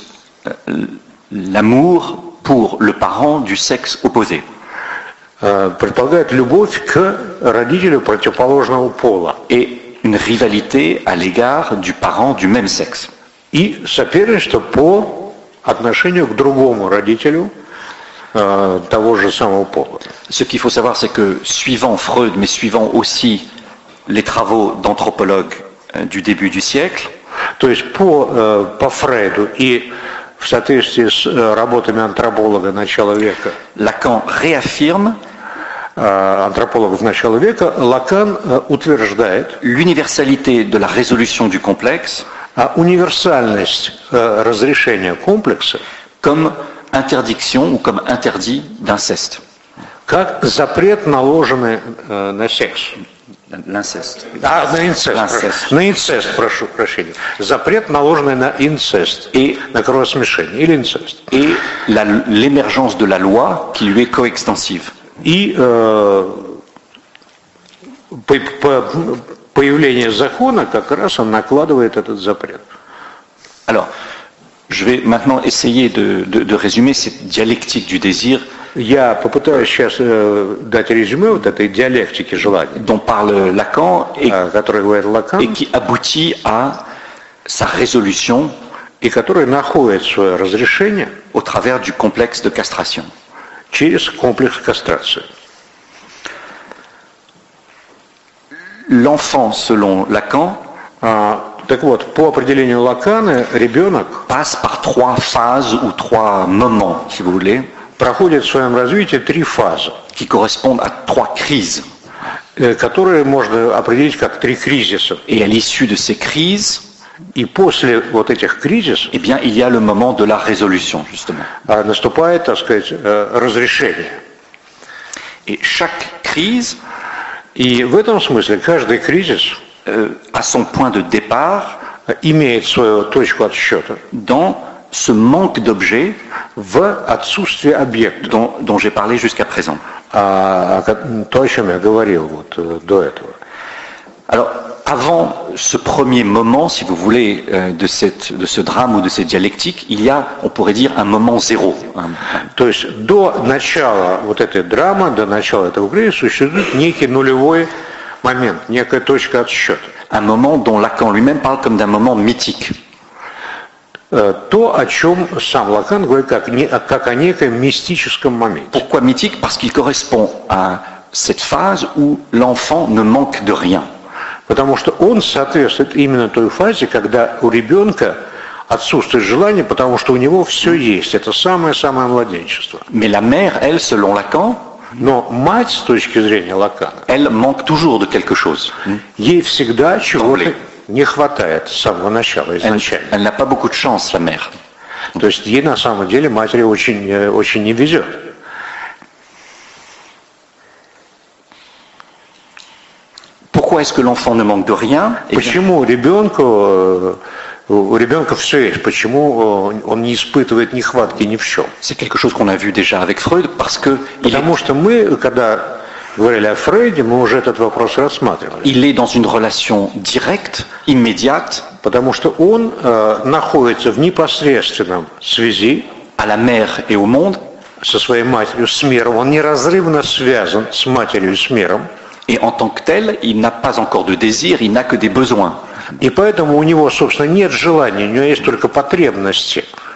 l'amour pour le parent du sexe opposé. предполагает любовь к родителю противоположного пола Et une rivalité à l'égard du parent du même sexe. и соперничество по отношению к другому родителю э, того же самого пола. Ce qu'il faut savoir, c'est que suivant Freud, mais suivant aussi les travaux d'anthropologues euh, du début du siècle, То есть по, э, по Фрейду и в соответствии с э, работами антрополога начала века, Lacan réaffirme э, антропологов начала века, Лакан э, утверждает l'universalité de la résolution du complexe а универсальность э, разрешения комплекса comme interdiction ou comme interdit d'inceste. как запрет, наложенный э, на секс. L'inceste. А, на инцест, L'inceste. прошу. На инцест, прошу прощения. Запрет, наложенный на инцест и на кровосмешение, или инцест. Et la- l'émergence de la loi qui lui est coextensive. И э, по- по- появление закона как раз он накладывает этот запрет. Alors, je vais maintenant essayer de, de- de résumer cette dialectique du désir Я попытаюсь сейчас э, дать резюме вот этой диалектики желания, dont parle Lacan et, о которой говорит Лакан, et qui aboutit à sa résolution и который находит свое разрешение au travers du complexe de castration. через комплекс кастрации. L'enfant, selon Lacan, А, так вот, по определению Лакана, ребенок passe par trois phases ou trois moments, si vous voulez, проходит в своем развитии три фазы, qui correspondent à trois crises. э, которые можно определить как три кризиса. Et à l'issue de ces crises, И после вот этих кризисов eh bien, il y a le moment de la résolution, justement. а, наступает, так сказать, э, разрешение. Et chaque crise И в этом смысле каждый кризис euh, a son point de départ имеет свою точку отсчета dans ce manque d'objets в отсутствии объекта. dont, dont j'ai parlé jusqu'à présent. А, а, то, о чем я говорил вот, э, до этого. Alors, avant ce premier moment, si vous voulez, euh, de, cette, de ce drame ou de cette dialectique, il y a, on pourrait dire, un moment zéro. Un- То есть до начала вот этой драмы, до начала этого кризиса существует некий нулевой момент, некая точка отсчета. un moment dont Lacan lui-même parle comme d'un moment mythique. Э, То, о чем сам Лакан говорит, как, не, как о неком мистическом моменте. Pourquoi mythique? Parce qu'il correspond à cette phase où l'enfant ne manque de rien. Потому что он соответствует именно той фазе, когда у ребенка отсутствует желание, потому что у него все есть. Это самое-самое младенчество. Mais la mère, elle, selon Lacan, Но мать, с точки зрения Лакана, elle manque toujours de quelque chose. ей всегда чего-то Трублей. не хватает с самого начала, Elle, изначально. elle n'a pas beaucoup de chance, la mère. То есть ей на самом деле матери очень, э, очень не везет. Pourquoi est-ce que l'enfant ne manque de rien? Eh bien, Почему ребенку, э, у ребенка все есть? Почему э, он не испытывает нехватки ни в чем? c'est quelque chose qu'on a vu déjà avec Freud, parce que il est, Потому что мы, когда говорили о Фрейде, мы уже этот вопрос рассматривали. il est dans une relation directe, immédiate, Потому что он э, находится в непосредственном связи à la mère et au monde, со своей матерью, с миром. Он неразрывно связан с матерью и с миром. et en tant que tel, il n'a pas encore de désir, il n'a que des besoins. И поэтому у него, собственно, нет желания, у него есть только потребности.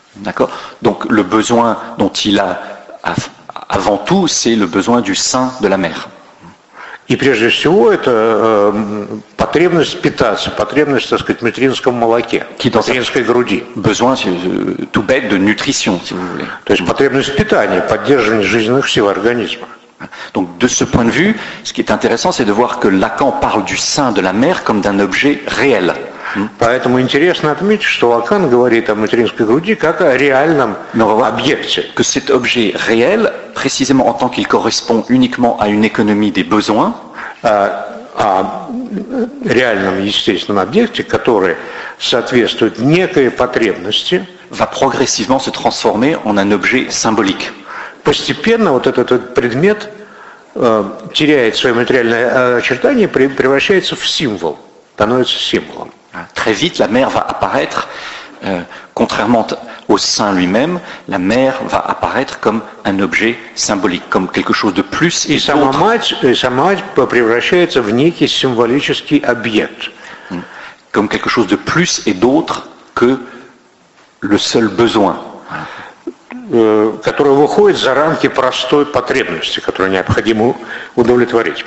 D'accord ? Donc le besoin dont il a avant tout, c'est le besoin du sein de la mère. И прежде всего это э, потребность питаться, потребность, так сказать, в материнском молоке, материнской груди. Besoin euh, tout bête de nutrition, si vous voulez. То есть потребность питания, поддерживания жизненных сил организма. Donc de ce point de vue, ce qui est intéressant, c'est de voir que Lacan parle du sein de la mère comme d'un objet réel. Поэтому интересно отметить, что Лакан говорит о материнской груди как о реальном объекте. Que cet objet réel, précisément en tant qu'il correspond uniquement à une économie des besoins, о реальном естественном объекте, который соответствует некой потребности, va progressivement se transformer en un objet symbolique. Постепенно вот этот, этот предмет э, теряет свои материальные очертания и превращается в символ, становится символом. Très vite, la mère va apparaître, euh, contrairement au sein lui-même, la mère va apparaître comme un objet symbolique, comme quelque chose de plus et, et сама мать, и сама мать превращается в некий символический объект. Comme quelque chose de plus et d'autre que le seul besoin. Который выходит за рамки простой потребности, которую необходимо удовлетворить.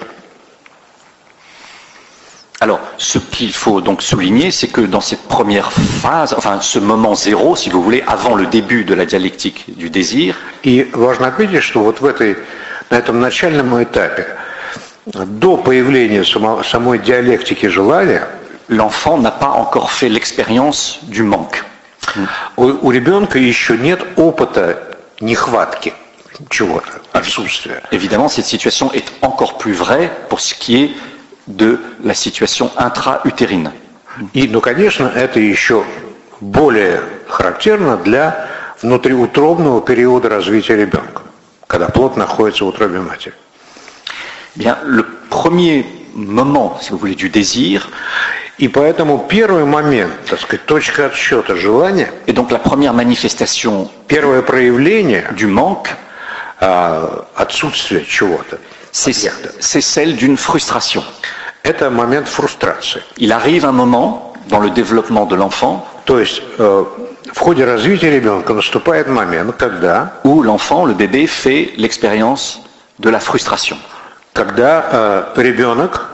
Alors, ce qu'il faut donc souligner, c'est que dans cette première phase, enfin ce moment zéro, si vous voulez, avant le début de la dialectique du désir, и важно отметить, что вот в этой, на этом начальном этапе, до появления само, самой диалектики желания, l'enfant n'a pas encore fait l'expérience du manque. У, у ребенка еще нет опыта нехватки чего-то, отсутствия. Évidemment, cette situation est encore plus vraie pour ce qui est de la situation intra-utérine. И, ну, конечно, это еще более характерно для внутриутробного периода развития ребенка, когда плод находится в утробе матери. Bien, le premier moment, si vous voulez, du désir. И поэтому первый момент, так сказать, точка отсчета желания, et donc la première manifestation, первое проявление du manque, отсутствия чего-то, c'est, c'est celle d'une frustration. Это момент фрустрации. Il arrive un moment dans le développement de l'enfant, то есть в ходе развития ребенка наступает момент, когда où l'enfant, le bébé, fait l'expérience de la frustration. Когда ребенок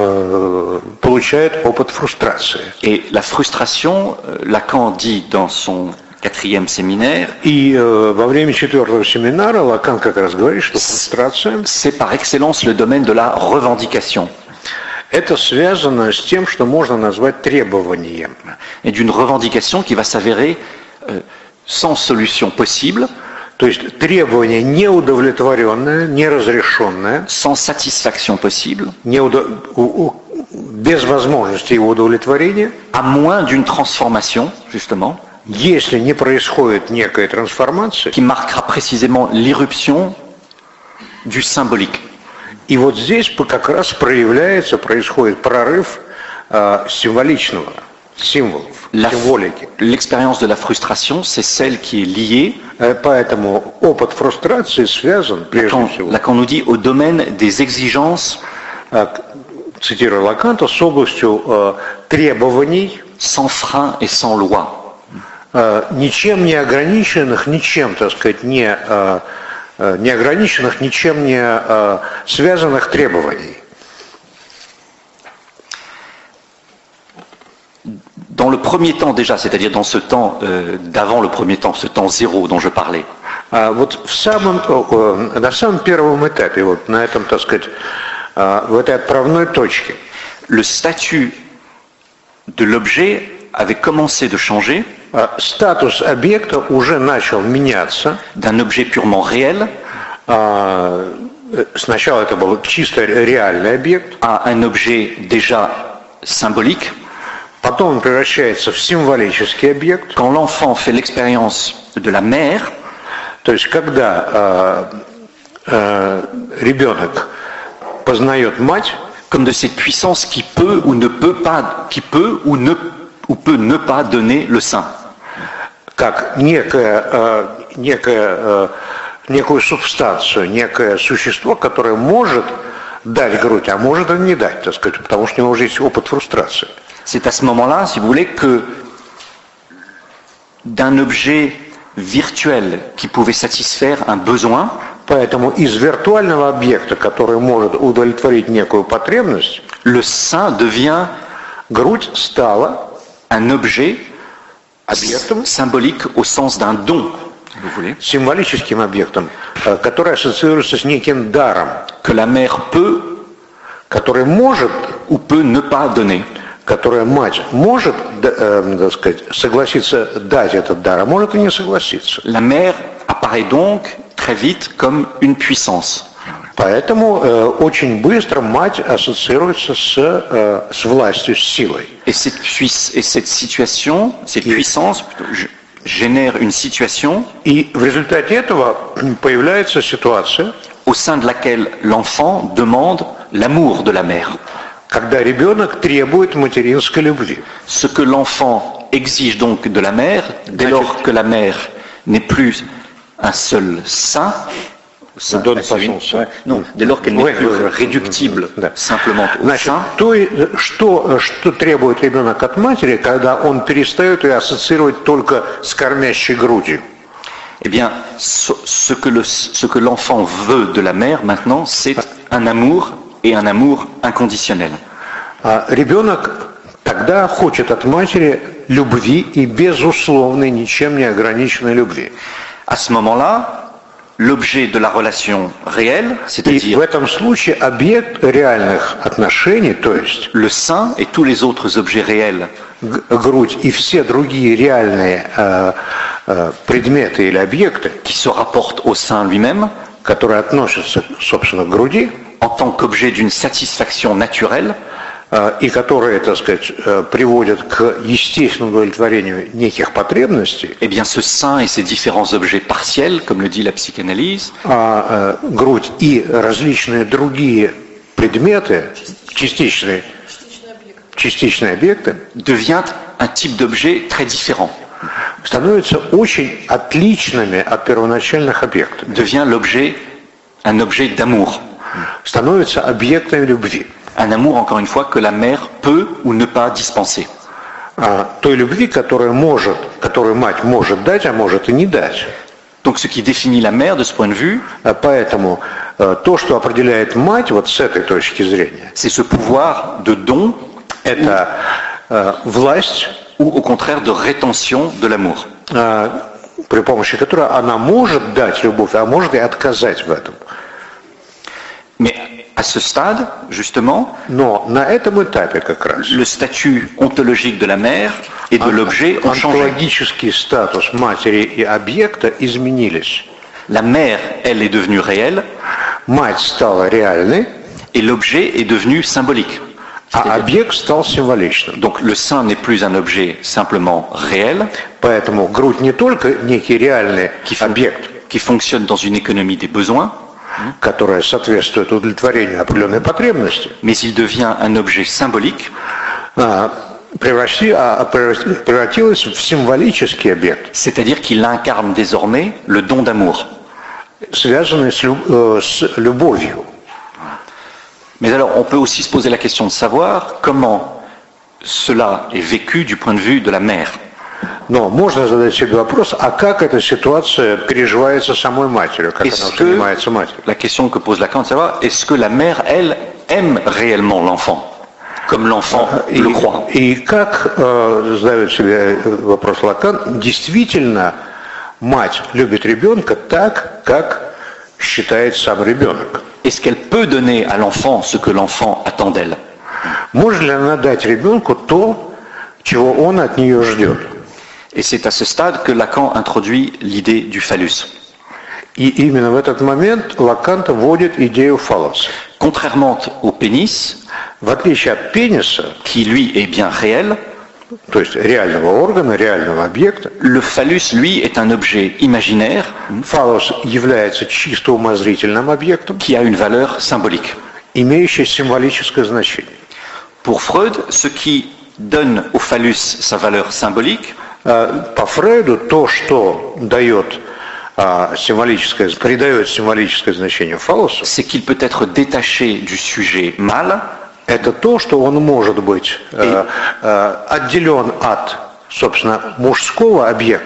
получает опыт фрустрации. Et la frustration, Lacan dit dans son quatrième séminaire, и во время четвертого семинара Лакан как раз говорит, что фрустрация, c'est par excellence le domaine de la revendication. Это связано с тем, что можно назвать требованием. Et d'une revendication qui va s'avérer euh, sans solution possible. То есть требование неудовлетворенное, неразрешенное, sans satisfaction possible, неудо... без возможности его удовлетворения, à moins d'une transformation, justement, если не происходит некая трансформация, qui marquera précisément l'irruption du symbolique. И вот здесь как раз проявляется, происходит прорыв э, символичного, символов, la, символики. L'expérience de la frustration, c'est celle qui est liée. Поэтому опыт фрустрации связан, прежде Lacan, всего, Lacan nous dit, au domaine des exigences, цитирую Лаканта, с областью э, требований, sans frein et sans loi. Э, ничем не ограниченных, ничем, так сказать, не, э, не ограниченных, ничем не э, связанных требований. Dans le premier temps déjà, c'est-à-dire dans ce temps euh, d'avant le premier temps, ce temps zéro dont je parlais. А вот в самом, на самом первом этапе, вот на этом, так сказать, в этой отправной точке, le statut de l'objet avait commencé de changer. Статус объекта уже начал меняться. D'un objet purement réel. Сначала это был чисто реальный объект. À un objet déjà symbolique. Потом он превращается в символический объект. Quand l'enfant fait l'expérience de la mère, то есть когда э, э, ребенок познает мать, comme de cette puissance qui peut ou ne peut pas, qui peut ou ne ou peut ne pas donner le sein, как некое, э, некое, э, некую субстанцию, некое существо, которое может дать грудь, а может и не дать, так сказать, потому что у него уже есть опыт фрустрации. C'est à ce moment-là, si vous voulez, que d'un objet virtuel qui pouvait satisfaire un besoin. Поэтому из виртуального объекта, который может удовлетворить некую потребность, le sein devient грудь стала un objet объектом, symbolique au sens d'un don, si vous voulez, символическим объектом, который ассоциируется с неким даром, que la mère peut который может ou peut ne pas donner. Которая мать может, э, так сказать, согласиться дать этот дар, а может и не согласиться. La mère apparaît donc très vite comme une puissance. Поэтому э, очень быстро мать ассоциируется с, э, с властью, с силой. Et cette, et cette situation, cette puissance génère une situation И в результате этого появляется ситуация, au sein de laquelle l'enfant demande l'amour de la mère. Когда ребенок требует материнской любви. Ce que l'enfant exige donc de la mère, dès lors que la mère n'est plus un seul sein, sein ouais, non, dès lors qu'elle n'est ouais, plus ouais, réductible да. simplement au Значит, sein. То, что, что требует ребенок от матери, когда он перестает ее ассоциировать только с кормящей грудью? Eh bien, ce, ce, que le, ce que l'enfant veut de la mère maintenant, c'est un amour et un amour inconditionnel. Ребенок тогда хочет от матери любви и безусловной, ничем не ограниченной любви. À ce moment-là, l'objet de la relation réelle, c'est-à-dire и в этом случае объект реальных отношений, то есть le sein et tous les autres objets réels, грудь и все другие реальные э, э, предметы или объекты, qui se rapportent au sein lui-même, которые относятся, собственно, к груди, en tant qu'objet d'une satisfaction naturelle, и которые, так сказать, приводят к естественному удовлетворению неких потребностей. Eh bien, ce sein et ces différents objets partiels, comme le dit la psychanalyse, а грудь и различные другие предметы, частичные, частичные объекты, devient un type d'objet très différent. Становятся очень отличными от первоначальных объектов. Devient l'objet, un objet d'amour. Становятся объектами любви. Un amour, encore une fois, que la mère peut ou ne pas dispenser. А, той любви, которая может, которую мать может дать, а может и не дать. Donc, ce qui définit la mère de ce point de vue, поэтому то, что определяет мать, вот с этой точки зрения, c'est ce pouvoir de don, это власть, ou au contraire de rétention de l'amour. При помощи которой она может дать любовь, а может и отказать в этом. Mais à ce stade, justement, но на этом этапе как раз le statut ontologique de la mère et de l'objet ont changé. Онтологический статус матери и объекта изменились. La mère, elle, est devenue réelle. Мать стала реальной. Et l'objet est devenu symbolique. А объект стал символичным. Donc le sein n'est plus un objet simplement réel. Поэтому грудь не только некий реальный объект, qui fonctionne dans une économie des besoins, которая соответствует удовлетворению определенной потребности, mais il devient un objet symbolique, превратилась в символический объект. C'est-à-dire qu'il incarne désormais le don d'amour. Связанный с, люб, с любовью. Mais alors, on peut aussi se poser la question de savoir comment cela est vécu du point de vue de la mère. Но можно задать себе вопрос, а как эта ситуация переживается самой матерью, как est-ce она воспринимается матерью? La question que pose Lacan, c'est de savoir, est-ce que la mère, elle, aime réellement l'enfant, comme l'enfant и, le croit? И как э, задает себе вопрос Лакан, действительно мать любит ребенка так, как считает сам ребенок? Est-ce qu'elle peut donner à l'enfant ce que l'enfant attend d'elle? Может ли она дать ребенку то, чего он от нее ждет? Et c'est à ce stade que Lacan introduit l'idée du phallus. И именно в этот момент Лакан вводит идею фаллоса. Contrairement au pénis, в отличие от пениса, qui lui est bien réel, то есть реального органа, реального объекта, le phallus, lui, est un objet imaginaire, фаллос является чисто умозрительным объектом, qui a une valeur symbolique, имеющий символическое значение. Pour Freud, ce qui donne au phallus sa valeur symbolique, по Фрейду то, что дает символическое, придает символическое значение фаллосу, c'est qu'il peut être détaché du sujet mâle, это то, что он может быть э, э, отделен от, собственно, мужского объекта,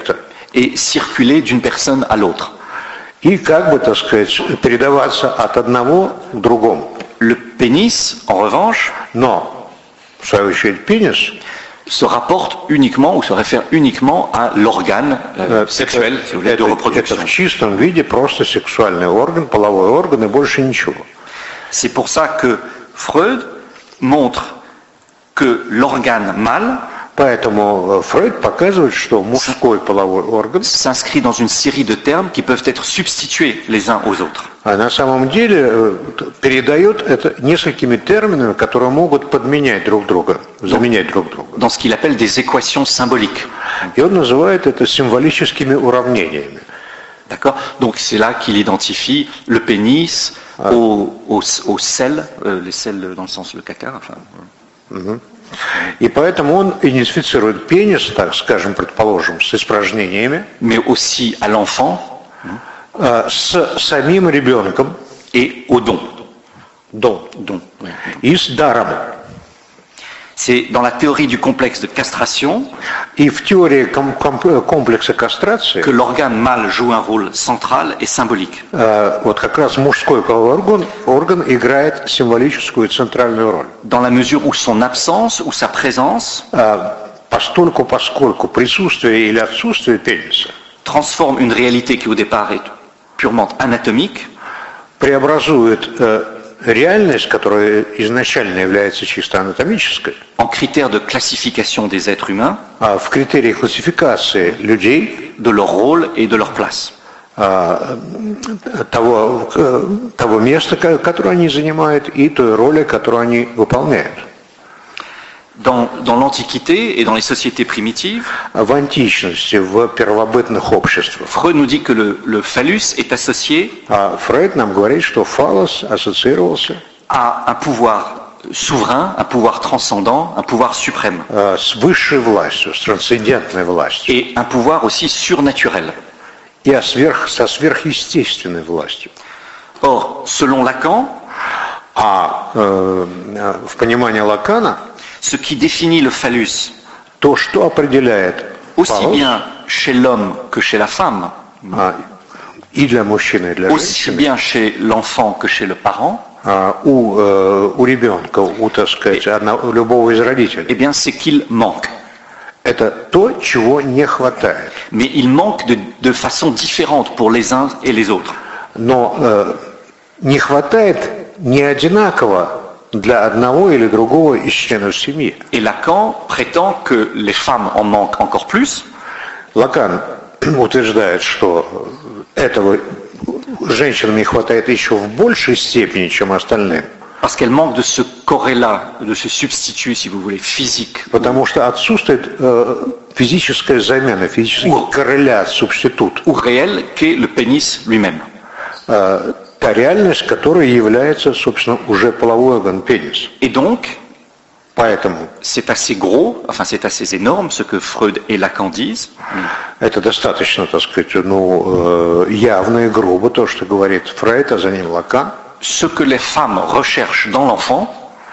et circuler d'une personne à l'autre. И как бы, так сказать, передаваться от одного к другому. Le pénis, en revanche, Но, в свою очередь, пенис se rapporte uniquement ou se réfère uniquement à l'organe euh, sexuel, si vous voulez, de reproduction. Это в чистом виде просто сексуальный орган, половой орган и больше ничего. C'est pour ça que Freud montre que l'organe mâle Поэтому Фрейд показывает, что мужской половой орган s'inscrit dans une série de termes qui peuvent être substitués les uns aux autres. А на самом деле передает это несколькими терминами, которые могут подменять друг друга, заменять друг друга. Dans ce qu'il appelle des équations symboliques. И он называет это символическими уравнениями. D'accord ? Donc c'est là qu'il identifie le pénis ah. au, au, au sel, euh, les sels dans le sens le caca. Enfin, угу. И поэтому он идентифицирует пенис, так скажем, предположим, с испражнениями, mais aussi à l'enfant, с самим ребенком et au don. Don. Don. Oui. И с даром. C'est dans la théorie du complexe de castration и в теории комплекса кастрации que l'organe mâle joue un rôle central et symbolique. Вот как раз мужской половой орган, орган играет символическую и центральную роль. Dans la mesure où son absence ou sa présence постольку, поскольку присутствие или отсутствие пениса transforme une réalité qui au départ est purement anatomique, преобразует реальность, которая изначально является чисто анатомической, en critère de classification des êtres humains, в критерии классификации людей, de leur rôle et de leur place. Того, того места, которое они занимают, и той роли, которую они выполняют. Dans, dans l'Antiquité et dans les sociétés primitives, в античности, в первобытных обществах, Freud nous dit que le, le phallus est associé а Фрейд нам говорит, что фаллос ассоциировался à un pouvoir souverain, un pouvoir transcendant, un pouvoir suprême. с высшей властью, с трансцендентной властью. Et un pouvoir aussi surnaturel. И сверх, со сверхъестественной властью. Or, selon Lacan, а э, в понимании Лакана, ce qui définit le phallus, то, что определяет aussi фаллос, bien chez l'homme que chez la femme, а, и для мужчины, и для aussi женщины, bien chez l'enfant que chez le parent, а, у, э, у ребенка, у, так сказать, одного, любого из родителей, eh bien, c'est qu'il manque. это то, чего не хватает. Mais il manque de, de façon différente pour les uns et les autres. Но э, не хватает не одинаково для одного или другого из членов семьи. Et Lacan prétend que les femmes en manquent encore plus. Лакан утверждает, что этого женщинам не хватает еще в большей степени, чем остальным. Parce qu'elle manque de ce corrélat, de ce substitut, si vous voulez, physique. Потому что отсутствует э, физическая замена, физический коррелят, субститут. Ou réel qu'est le pénis lui-même. Э, та реальность, которая является, собственно, уже половой орган пенис. Et donc, поэтому c'est assez gros, enfin c'est assez énorme ce que Freud et Lacan disent. Это достаточно, так сказать, ну, э, явно и грубо то, что говорит Фрейд, а за ним Лакан. Ce que les femmes recherchent dans l'enfant,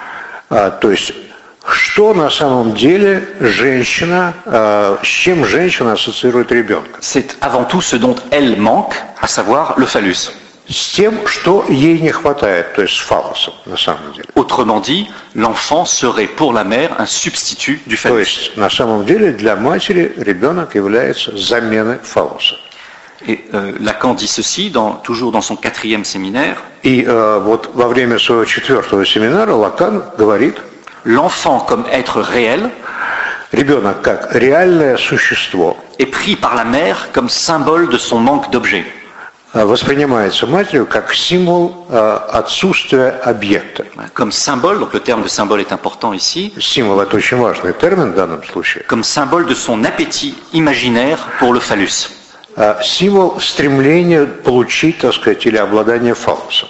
а, то есть, что на самом деле женщина, а, с чем женщина ассоциирует ребенка? C'est avant tout ce dont elle manque, à savoir le phallus. С тем, что ей не хватает, то есть с фаллосом, на самом деле. Autrement dit, l'enfant serait pour la mère un substitut du phallus. То есть, на самом деле, для матери ребенок является заменой фаллоса. Et euh, Lacan dit ceci, dans, toujours dans son quatrième séminaire. И э, вот во время своего четвертого семинара Лакан говорит, l'enfant comme être réel, ребенок как реальное существо, est pris par la mère comme symbole de son manque d'objet. Воспринимается матерью как символ э, отсутствия объекта. Comme symbole, donc le terme de symbole est important ici. Символ — это очень важный термин в данном случае. Comme symbole de son appétit imaginaire pour le phallus. Символ стремления получить, так сказать, или обладание фаллосом.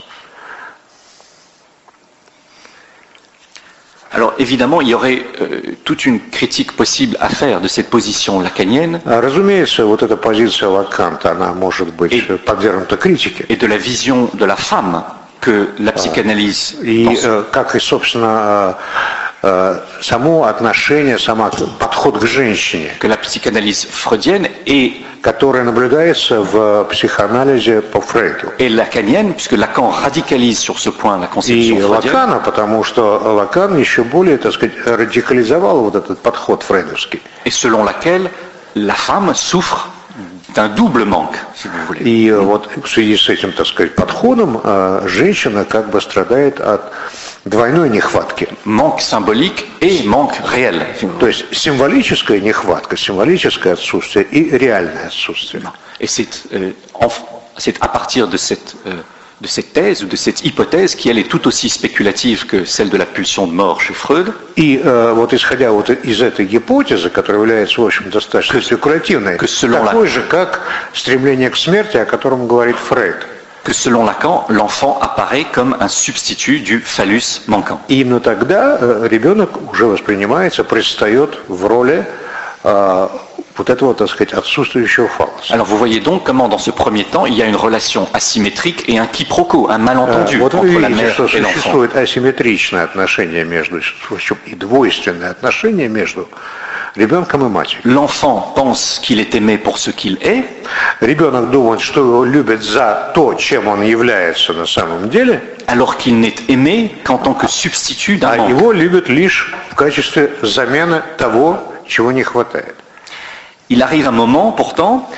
Alors évidemment, il y aurait euh, toute une critique possible à faire de cette position lacanienne. Разумеется, вот эта позиция Лаканта, она может быть et, подвергнута критике. Et de la vision de la femme que la psychanalyse. И, как и, собственно, само отношение, сам подход к женщине, que la psychanalyse freudienne est, который наблюдается в психоанализе по Фрейду. est lacanienne, puisque Lacan radicalise sur ce point la conception И freudienne. Лакана, потому что Лакан еще более, так сказать, радикализовал вот этот подход фрейдовский. Et selon laquelle la femme souffre d'un double manque, si vous voulez. И вот в связи с этим, так сказать, подходом женщина как бы страдает от двойной нехватки. Manque symbolique et manque réel. То есть символическая нехватка, символическое отсутствие и реальное отсутствие. Et c'est, euh, en, c'est à partir de cette, euh, de cette thèse ou de cette hypothèse qui elle est tout aussi spéculative que celle de la pulsion de mort chez Freud. И э, вот исходя вот из этой гипотезы, которая является, в общем, достаточно спекулятивной, такой же, как стремление к смерти, о котором говорит Фрейд. Que selon Lacan, l'enfant apparaît comme un substitut du phallus manquant. И именно тогда э, ребенок уже воспринимается, предстает в роли э, вот этого, так сказать, отсутствующего фаллоса. Alors vous voyez donc comment dans ce premier temps il y a une relation asymétrique et un quiproquo, un malentendu Вот entre вы la видите, mère что et l'enfant. существует асимметричное отношение между, в общем, и двойственное отношение между ребенком и матерью. L'enfant pense qu'il est aimé pour ce qu'il est. Ребенок думает, что его любят за то, чем он является на самом деле, alors qu'il n'est aimé qu'en tant que substitut d'un а manque. его любят лишь в качестве замены того, чего не хватает. Il arrive un moment, pourtant,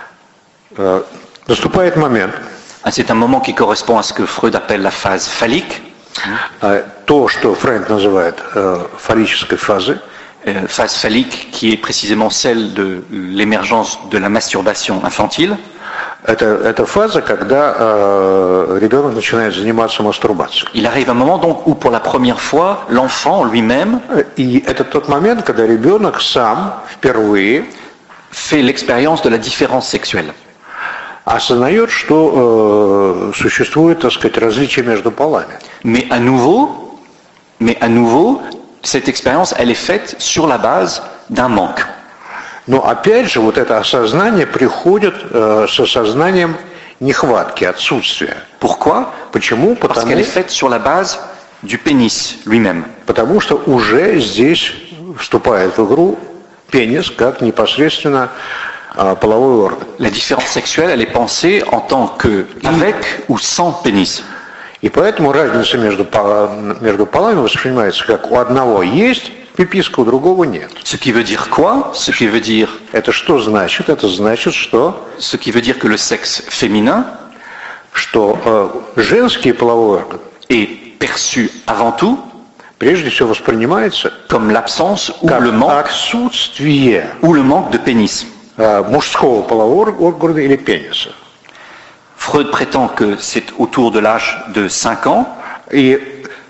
Э, Наступает момент, ah, c'est un moment qui correspond à ce que Freud appelle la phase phallique, э, то, что Фрейд называет э, фаллической фазой, euh, phase phallique qui est précisément celle de l'émergence de la masturbation infantile. это, это фаза, когда э, ребенок начинает заниматься мастурбацией. Il arrive un moment donc où pour la première fois, l'enfant lui-même И это тот момент, когда ребенок сам впервые fait l'expérience de la différence sexuelle. осознает, что э, существует, так сказать, различие между полами. Mais à nouveau, mais à nouveau, cette expérience, elle est faite sur la base d'un manque. Но опять же, вот это осознание приходит э, с осознанием нехватки, отсутствия. Pourquoi? Почему? Parce Потому, qu'elle est faite sur la base du pénis lui-même. потому что уже здесь вступает в игру пенис как непосредственно э, половой орган. La différence sexuelle, elle est pensée en tant que avec ou sans pénis. И поэтому разница между, пола- между полами воспринимается как у одного есть пиписка, у другого нет. Ce qui veut dire quoi? Ce qui veut dire, Это что значит? Это значит, что, ce qui veut dire que le sexe féminin что э, женский половой орган est perçu avant tout прежде всего воспринимается comme l'absence ou как le manque отсутствие ou le manque de pénis. э, мужского полового органа или пениса. Freud prétend que c'est autour de l'âge de cinq ans И,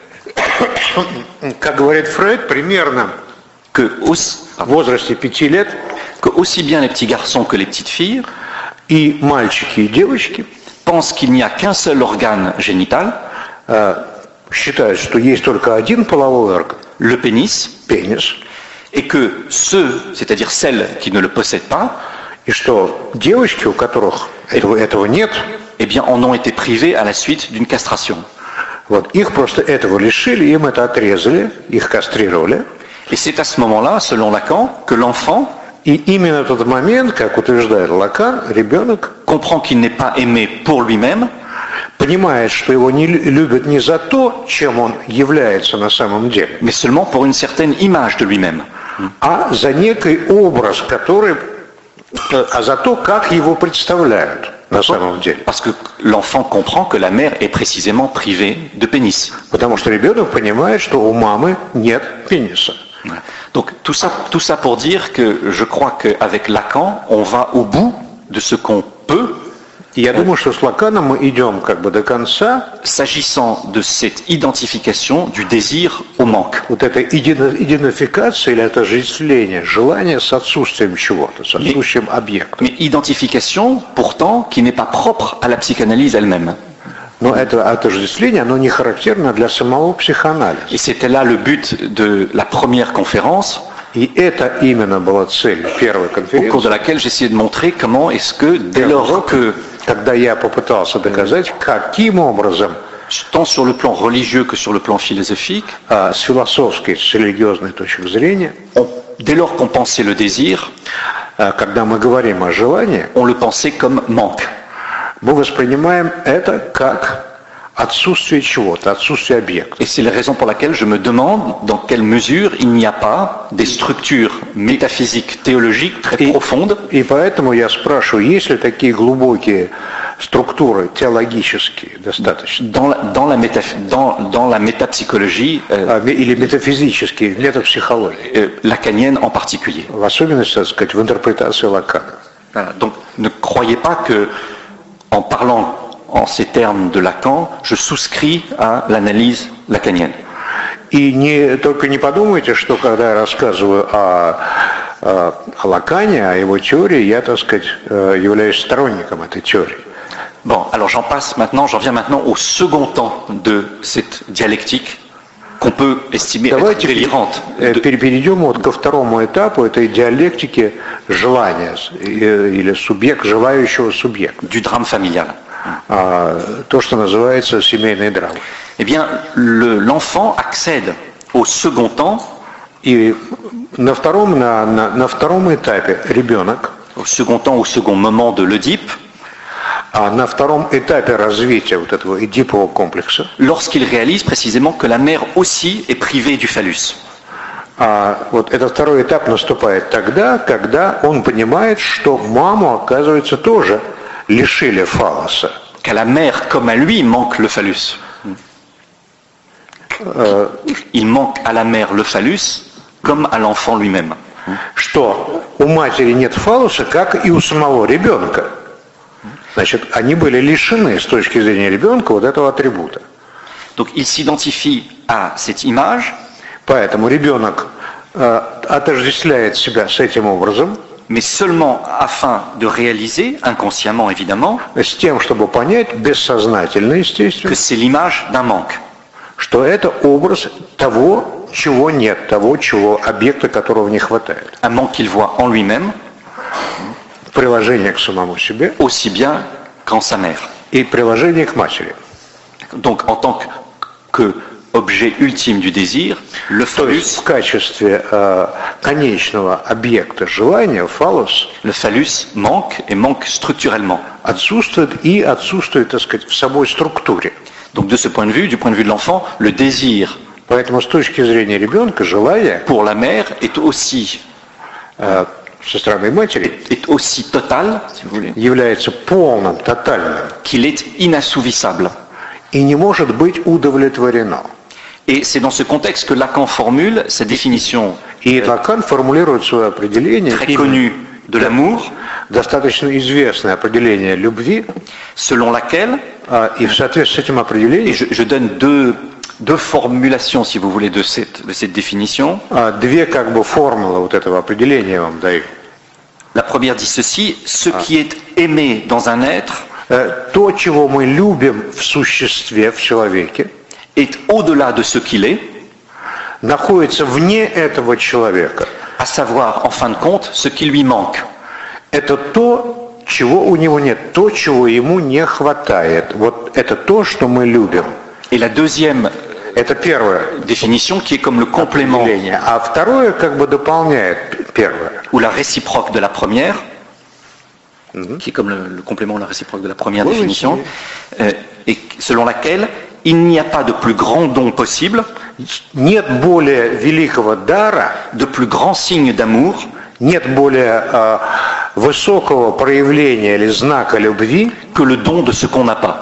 как говорит Фрейд, примерно que aussi, в возрасте пяти лет que aussi bien les petits garçons que les petites filles и мальчики, и девочки pensent qu'il n'y a qu'un seul organe génital, э, считают, что есть только один половой орган, le pénis, пенис, et que ceux, c'est-à-dire celles qui ne le possèdent pas, и что девочки, у которых этого, этого нет, eh bien, en ont été privés à la suite d'une castration. вот, их просто этого лишили, им это отрезали, их кастрировали. Et c'est à ce moment-là, selon Lacan, que l'enfant И именно в тот момент, как утверждает Лакан, ребенок comprend qu'il n'est pas aimé pour lui-même, понимает, что его не лю- любят не за то, чем он является на самом деле, mais seulement pour une certaine image de lui-même. а за некий образ, который, э, а за то, как его представляют на самом деле. Parce que l'enfant comprend que la mère est précisément privée de pénis. Потому что ребенок понимает, что у мамы нет пениса. Voilà. Donc tout ça, tout ça pour dire que je crois qu'avec Lacan, on va au bout de ce qu'on peut, И я думаю, что с Лаканом мы идем как бы до конца s'agissant de cette identification du désir au manque. вот этой иден- идентификации или отождествления желания с отсутствием чего-то, с отсутствием объекта. Mais identification, pourtant, qui n'est pas propre à la psychanalyse elle-même. Но это отождествление, оно не характерно для самого психоанализа. Et c'était là le but de la première conférence, И это именно была цель первой au cours конференции, de laquelle j'essayais de montrer comment est-ce que, dès lors que когда я попытался доказать, каким образом tant sur le plan religieux que sur le plan philosophique, А с философской, с религиозной точки зрения, on- dès lors qu'on pensait le désir, а, когда мы говорим о желании, on le pensait comme manque. мы воспринимаем это как отсутствие чего-то, отсутствие объекта. Et c'est la raison pour laquelle je me demande dans quelle mesure il n'y a pas des structures métaphysiques, théologiques très Et- profondes И поэтому я спрашиваю, есть ли такие глубокие структуры теологические достаточно, dans la, dans la, méta- dans, dans la métapsychologie euh, а, ме- или метафизические, в метапсихологии, euh, lacanienne en particulier. в особенности, так сказать, в интерпретации Лакана. Voilà. Donc ne croyez pas que, en parlant en ces termes de Lacan, je souscris à l'analyse lacanienne. И не, только не подумайте, что когда я рассказываю о, о, о Лакане, о его теории, я, так сказать, э, являюсь сторонником этой теории. Bon, alors j'en passe maintenant, j'en viens maintenant au second temps de cette dialectique qu'on peut estimer être Давайте délirante. э, De- пере- перейдем вот ко второму этапу этой диалектики желания э, или субъект, желающего субъекта. du drame familial. А, то, что называется семейной драмой. Eh bien, le- l'enfant accède au second temps, И на втором, на, на, на втором этапе ребенок, au second temps, au second moment de l'Oedipe, а на втором этапе развития вот этого эдипового комплекса, lorsqu'il réalise précisément que la mère aussi est privée du phallus. а вот этот второй этап наступает тогда, когда он понимает, что маму, оказывается, тоже лишили фалоса. Qu'à la mère comme à lui manque le phallus. Il manque à la mère le phallus comme à l'enfant lui-même. Что у матери нет фалуса, как и у самого ребенка. Значит, они были лишены с точки зрения ребенка вот этого атрибута. Donc il s'identifie à cette image, Поэтому ребенок э, отождествляет себя с этим образом, mais seulement afin de réaliser, inconsciemment évidemment, с тем, чтобы понять, бессознательно, que естественно, c'est l'image d'un manque. что это образ того, чего нет, того, чего, объекта, которого не хватает. Un manque qu'il voit en lui-même, Приложение к самому себе aussi bien qu'en sa mère. и приложение к матери. Donc en tant que, que objet ultime du désir, le То есть phallus, в качестве э, конечного объекта желания фалос le phallus manque et manque structurellement. отсутствует и отсутствует, так сказать, в самой структуре. Donc de ce point de vue, du point de vue de l'enfant, le désir Поэтому с точки зрения ребенка желание pour la mère est aussi, э, со стороны матери est aussi total, si vous voulez, является полным, тотальным qu'il est inassouvissable. и не может быть удовлетворено. Et c'est dans ce contexte que Lacan formule sa définition И Лакан формулирует свое определение, très именно connue de l'amour, достаточно известное определение любви, selon laquelle, а, и в соответствии с этим et определением je, je donne deux, deux formulations, si vous voulez, de cette, de cette définition. а, две как бы формулы вот этого определения вам даю. La première dit ceci: ce qui est aimé dans un être Э, То, чего мы любим в существе, в человеке, est au-delà de ce qu'il est, находится вне этого человека. à savoir, en fin de compte, ce qui lui manque. Это то, чего у него нет, то, чего ему не хватает. Вот это то, что мы любим. Et la deuxième Это первое définition qui est comme le complément определение. А второе как бы дополняет первое. ou la réciproque de la première, qui est comme le, le complément ou la réciproque de la première Oui, oui, définition, euh, et selon laquelle il n'y a pas de plus grand don possible, Нет более великого дара, de plus grand signe d'amour, нет более э, высокого проявления или знака любви, que le don de ce qu'on n'a pas.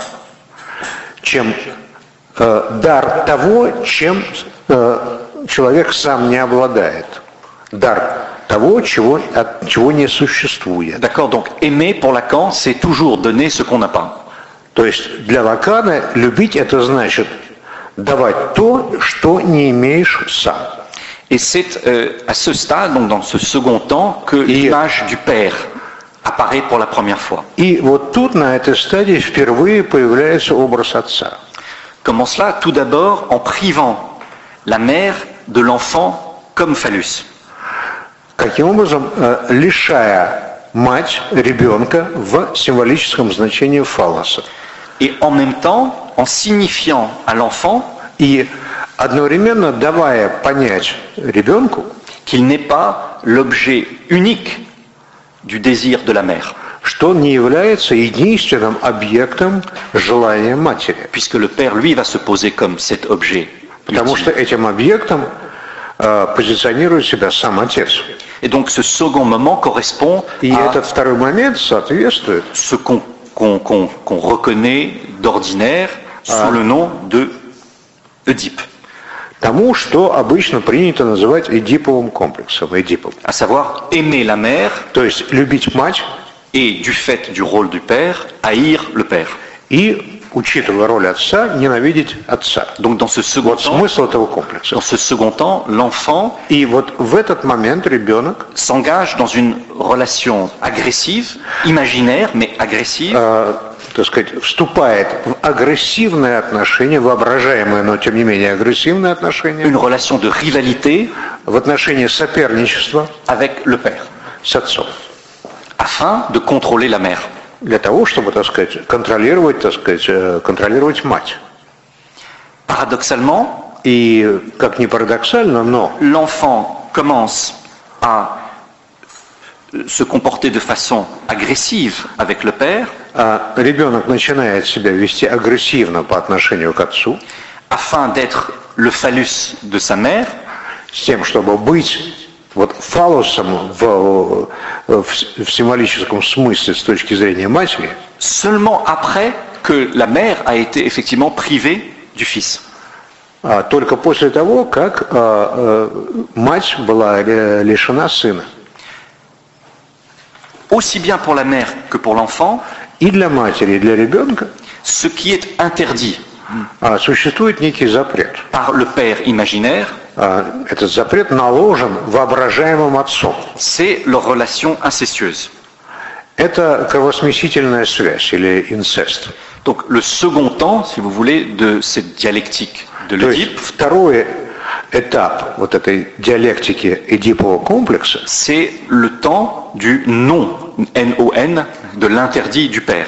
чем э, дар того, чем э, человек сам не обладает. Дар того, чего, от чего не существует. D'accord, donc aimer pour Lacan, c'est toujours donner ce qu'on n'a pas. То есть для Лакана любить это значит давать то, что не имеешь сам. Et c'est euh, à ce stade, donc dans ce second temps, que l'image du père apparaît pour la première fois. И вот тут, на этой стадии, впервые появляется образ отца. Comment cela? Tout d'abord en privant la mère de l'enfant comme phallus. Каким образом? Э, Лишая мать ребенка в символическом значении фаллоса. Et en même temps, en signifiant à l'enfant и одновременно давая понять ребенку, qu'il n'est pas l'objet unique du désir de la mère. Что он не является единственным объектом желания матери. Puisque le père, lui, va se poser comme cet objet. Потому что этим объектом э, позиционирует себя сам отец. Et donc ce second moment correspond И à этот второй момент соответствует ce qu'on qu'on, qu'on, qu'on reconnaît d'ordinaire sous Ah. le nom de Oedipe, тому, что обычно принято называть эдиповым комплексом, эдипом. à savoir aimer la mère То есть любить мать et du fait du rôle du père, haïr le père. и, учитывая роль отца, ненавидеть отца. Donc dans ce second Вот temps, смысл этого комплекса. dans ce second temps, l'enfant И вот в этот момент ребенок s'engage dans une relation agressive, imaginaire mais agressive, э, так сказать, вступает в агрессивные отношения, воображаемые, но тем не менее агрессивные отношения, une relation de rivalité в отношении соперничества avec le père, с отцом. afin de contrôler la mère. Для того, чтобы, так сказать, контролировать, так сказать, э, контролировать мать. Paradoxalement, И, как ни парадоксально, но l'enfant commence à se comporter de façon agressive avec le père, а ребенок начинает себя вести агрессивно по отношению к отцу, afin d'être le phallus de sa mère, с тем, чтобы быть вот фалусом в, в, в символическом смысле с точки зрения матери, seulement après que la mère a été effectivement privée du fils. а только после того, как а, а, мать была лишена сына. Aussi bien pour la mère que pour l'enfant, И для матери, и для ребенка ce qui est interdit а, существует некий запрет. par le père imaginaire, А, этот запрет наложен воображаемым отцом. c'est leur relation incestueuse. Это кровосмесительная связь или инцест. Donc le second temps, si vous voulez, de cette dialectique de То есть l'Oedipe, второй этап вот этой диалектики эдипового комплекса c'est le temps du non, N O N, de l'interdit du père.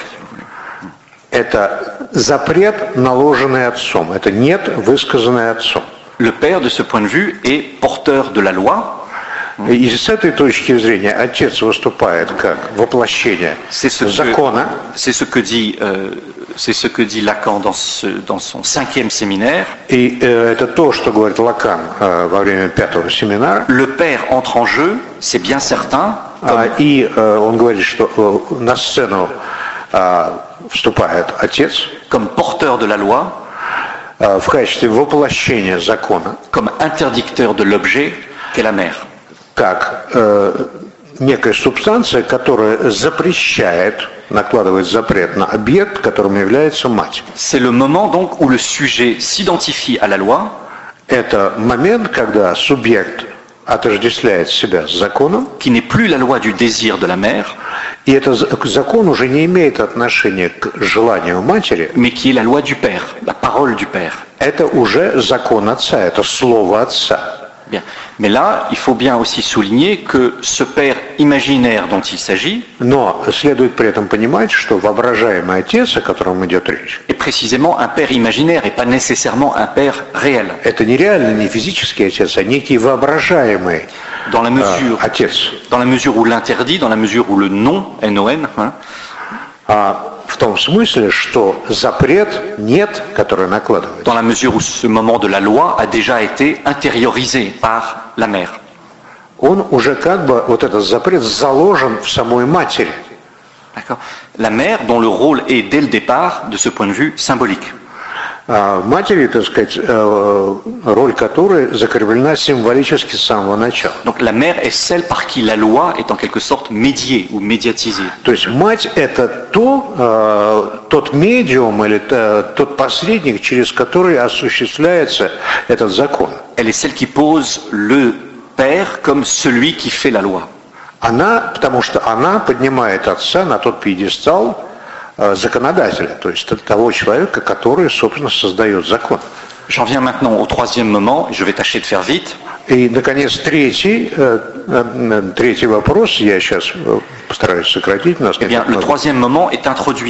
– это запрет, наложенный отцом, это нет, высказанный отцом. Le père, de ce point de vue, est porteur de la loi. И с этой точки зрения отец выступает как воплощение C'est ce que, закона, c'est ce que dit, euh, c'est ce que dit Lacan dans, ce, dans son cinquième séminaire. и э, это то, что говорит Лакан э, во время пятого семинара. Le père entre en jeu, c'est bien certain, comme, А, и э, он говорит, что э, на сцену э, вступает отец comme porteur de la loi, э, в качестве воплощения закона, comme interdicteur de l'objet qu'est la mère. как э, некая субстанция, которая запрещает, накладывает запрет на объект, которым является мать. C'est le moment donc où le sujet s'identifie à la loi, Это момент, когда субъект отождествляет себя с законом, qui n'est plus la loi du désir de la mère, и этот закон уже не имеет отношения к желанию матери, mais qui est la loi du père, la parole du père. это уже закон отца, это слово отца. Bien. Mais là, il faut bien aussi souligner que ce père imaginaire dont il s'agit Но следует при этом понимать, что воображаемый отец, о котором идет речь, est précisément un père imaginaire et pas nécessairement un père réel. это не реальный, не физический отец, а некий воображаемый Dans la э, mesure, отец. dans la mesure où l'interdit, dans la mesure où le non, N O N, hein, А в том смысле, что запрет нет, который накладывается. dans la mesure où ce moment de la loi a déjà été intériorisé par la mère. Он уже как бы, вот этот запрет заложен в самой матери. D'accord. La mère dont le rôle est dès le départ, de ce point de vue, symbolique. А матери, так сказать, э, роль которой закреплена символически с самого начала. Donc la mère est celle par qui la loi est en quelque sorte médiée ou médiatisée. То есть мать – это то, э, тот медиум или э, тот посредник, через который осуществляется этот закон. Elle est celle qui pose le père comme celui qui fait la loi. Она, потому что она поднимает отца на тот пьедестал э, законодателя, то есть того человека, который, собственно, создает закон. J'en viens maintenant au troisième moment, je vais tâcher de faire vite. И, наконец, третий, э, э, tretий вопрос, я сейчас постараюсь сократить. Нас Eh bien, le troisième moment est introduit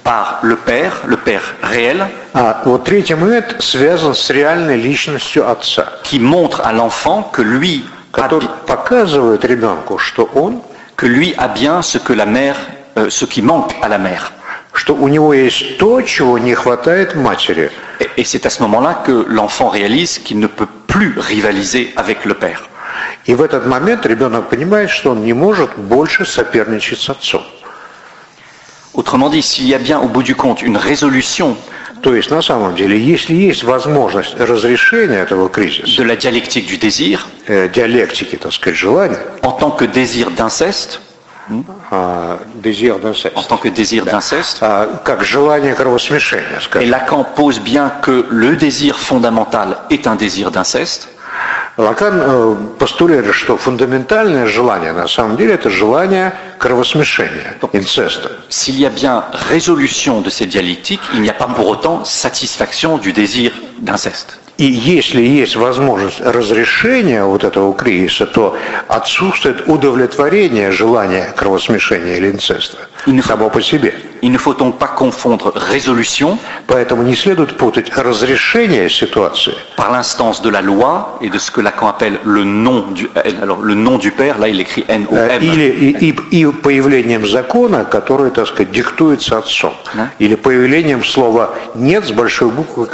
par le Père, le Père réel, А вот третий момент связан с реальной личностью отца, qui montre à l'enfant que lui a, который показывает ребенку, что он, que lui a bien ce que la mère, euh, ce qui manque à la mère. что у него есть то, чего не хватает матери. Et, et c'est à ce moment-là que l'enfant réalise qu'il ne peut plus rivaliser avec le Père. И в этот момент ребенок понимает, что он не может больше соперничать с отцом. Autrement dit, s'il y a bien au bout du compte une résolution То есть, на самом деле, если есть возможность разрешения этого кризиса, de la dialectique du désir, э, диалектики, так сказать, желания, en tant que désir d'inceste, а, désir d'inceste, en tant que désir d'inceste, а, как желание кровосмешения, et скажем. Lacan pose bien que le désir fondamental est un désir d'inceste, Лакан э, постулирует, что фундаментальное желание, на самом деле, это желание кровосмешения, инцеста. s'il y a bien résolution de ces dialectiques, il n'y a pas pour autant satisfaction du désir d'inceste. И если есть возможность разрешения вот этого кризиса, то отсутствует удовлетворение желания кровосмешения или инцеста само по себе. Il ne faut donc pas confondre résolution Поэтому не следует путать разрешение ситуации par l'instance de la loi et de ce que Lacan appelle le nom du, alors le nom du Père, là il écrit N O э, M, или и, и- и появлением закона, который, так сказать, диктуется отцом, Да. или появлением слова «нет» с большой буквы.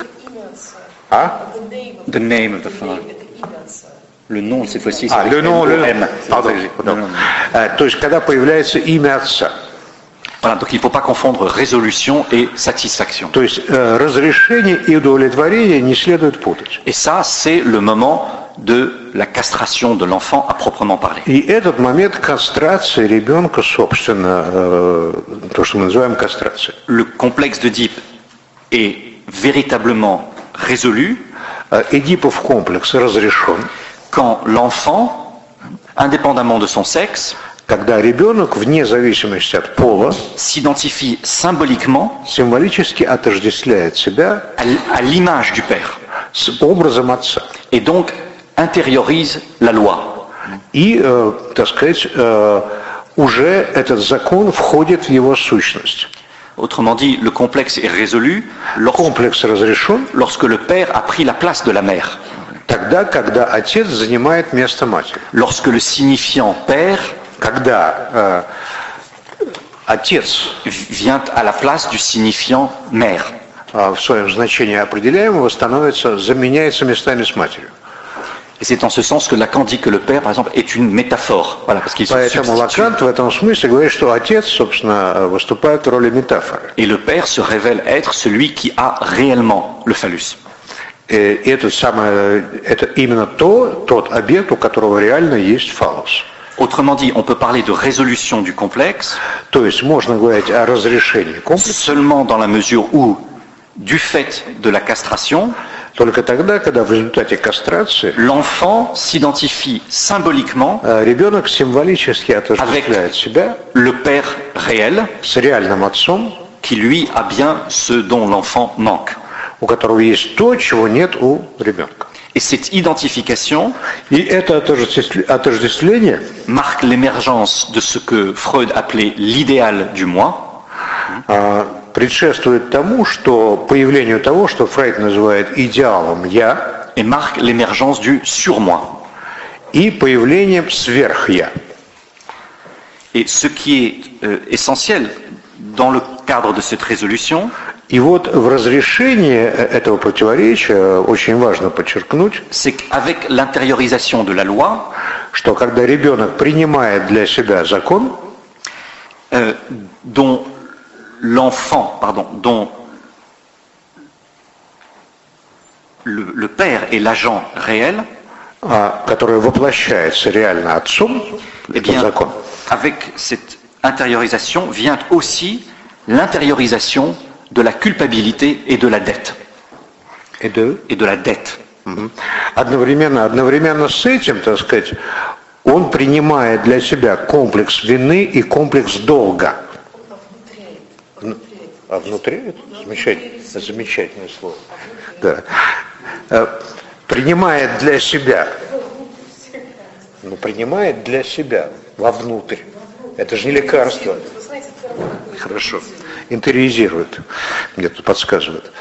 А? the name of the Father. Le nom cette fois-ci, c'est А, écrit le nom, le nom. N O M. Pardon, pardon. Э, То есть, когда появляется имя отца. Voilà, donc il ne faut pas confondre résolution et satisfaction. То есть, э, разрешение и удовлетворение не следует путать. Et ça, c'est le moment de la castration de l'enfant à proprement parler. И этот момент кастрации ребенка, собственно, э, то, что мы называем кастрацией. Le complexe d'Oedipe est véritablement résolu Э, Эдипов комплекс разрешен, quand l'enfant, indépendamment de son sexe, когда ребенок, вне зависимости от пола, s'identifie symboliquement символически отождествляет себя à l- à l'image du Père с образом отца. et donc intériorise la loi. И, э, так сказать, э, уже этот закон входит в его сущность. Autrement dit, le complexe est résolu lorsque, Комплекс разрешен lorsque le Père a pris la place de la mère, тогда, когда отец занимает место матери. lorsque le signifiant Père Когда э, отец vient à la place du signifiant mère. э, в своем значении определяемого становится, заменяется местами с матерью. Et c'est en ce sens que Lacan dit que le Père, par exemple, est une métaphore. Voilà, parce qu'il se Поэтому substitue. Лакант в этом смысле говорит, что отец, собственно, выступает в роли метафоры. Et le Père se révèle être celui qui a réellement le phallus. И это, самое, это именно то, тот объект, у которого реально есть фаллос. Autrement dit, on peut parler de résolution du complexe То есть можно говорить о разрешении комплекса seulement dans la mesure où, du fait de la castration, только тогда, когда в результате кастрации l'enfant s'identifie symboliquement э, ребенок символически отождествляет себя le Père réel, с реальным отцом, qui lui a bien ce dont l'enfant manque. у которого есть то, чего нет у ребенка. Et cette identification И это отождествле- отождествление marque l'émergence de ce que Freud appelait l'idéal du moi, а, предшествует тому, что появлению того, что Фрейд называет идеалом «я», et marque l'émergence du surmoi. и появлением сверх-я. Et ce qui est euh, essentiel dans le cadre de cette résolution, И вот в разрешении этого противоречия очень важно подчеркнуть, c'est qu'avec l'intériorisation de la loi, что когда ребенок принимает для себя закон, euh, dont l'enfant, pardon, dont le, le père est l'agent réel, а, который воплощается реально отцом, eh этот bien, закон, avec cette intériorisation vient aussi l'intériorisation de la culpabilité et de la dette. и да, Et de la dette. мгм. одновременно, одновременно с этим, так сказать, он принимает для себя комплекс вины и комплекс долга. А внутри? Замечательное, замечательное слово. Да. Э, Принимает для себя. Ну, принимает для себя, вовнутрь. Это же не лекарство. Хорошо. интериоризирует, мне тут подсказывает.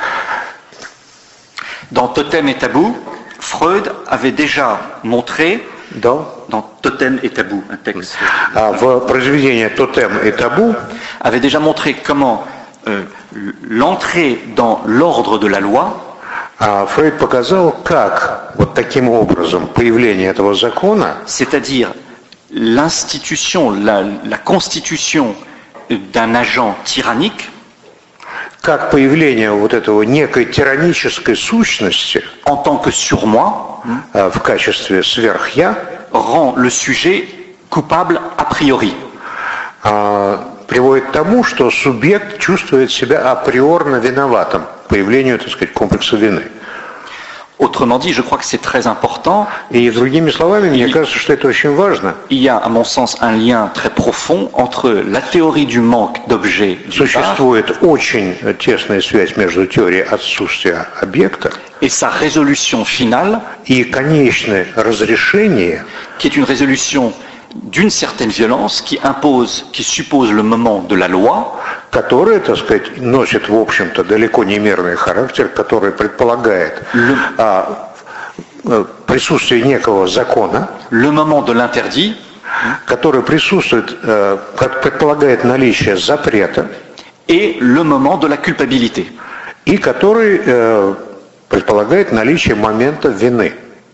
Dans Totem et Tabou, Freud avait déjà montré, Да. dans Totem et Tabou, un texte, А в произведении «Тотем и табу» avait déjà montré comment euh, l'entrée dans l'ordre de la loi а, Фрейд показал, как вот таким образом появление этого закона, c'est-à-dire l'institution, la, la constitution d'un agent tyrannique, как появление вот этого некой тиранической сущности en tant que surmoi, а, в качестве сверхя, rend le sujet coupable a priori. а, приводит к тому, что субъект чувствует себя априорно виноватым, появлению, так сказать, комплекса вины. Autrement dit, je crois que c'est très important. И другими словами, мне кажется, что это очень важно. Il y a, à mon sens, un lien très profond entre la théorie du manque d'objet Существует очень тесная связь между теорией отсутствия объекта et sa résolution finale, и конечное разрешение, qui est une résolution d'une certaine violence, qui impose, qui suppose le moment de la loi, которое, так сказать, носит, в общем-то, далеко не мирный характер, который предполагает а, присутствие некого закона, le moment de l'interdit, который присутствует, а, предполагает наличие запрета, et le moment de la culpabilité. и который а, предполагает наличие момента вины.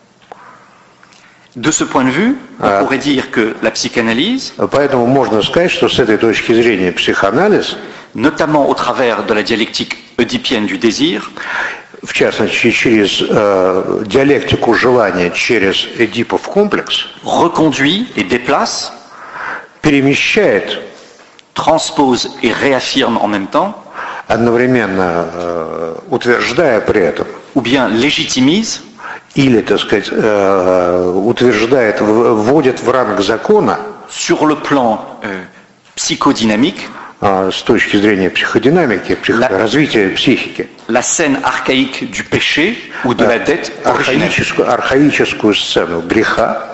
De ce point de vue, on Ah. pourrait dire que la psychanalyse, Поэтому можно сказать, что с этой точки зрения психоанализ, notamment au travers de la dialectique oedipienne du désir, в частности через э, диалектику желания, через Эдипов комплекс, reconduit et déplace, перемещает, transpose et réaffirme en même temps, одновременно э, утверждая при этом, ou bien légitimise, или, так сказать, э, утверждает, вводит в ранг закона sur le plan euh, psychodynamique, э, с точки зрения психодинамики, псих... La- развития психики, la scène archaïque du péché ou de la dette originelle. архаическую, архаическую сцену греха.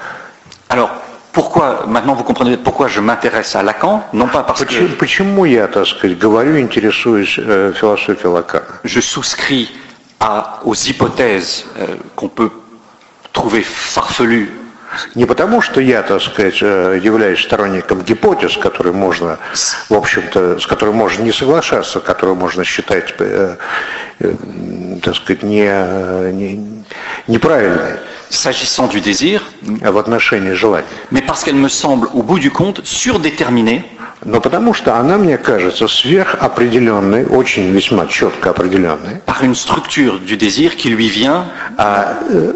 Alors, pourquoi, maintenant vous comprenez pourquoi je m'intéresse à Lacan, non pas parce Почему, que почему я, так сказать, говорю, интересуюсь э, философией Лакана? je souscris à, aux hypothèses euh, qu'on peut trouver farfelues, Не потому, что я, так сказать, э, являюсь сторонником гипотез, которые можно, в общем-то, с которой можно не соглашаться, которые можно считать, э, э, так сказать, не, не, неправильной s'agissant du désir, в отношении желания. mais parce qu'elle me semble, au bout du compte, surdéterminée Но потому что она, мне кажется, сверхопределенной, очень весьма четко определенной, par une structure du désir qui lui vient а э,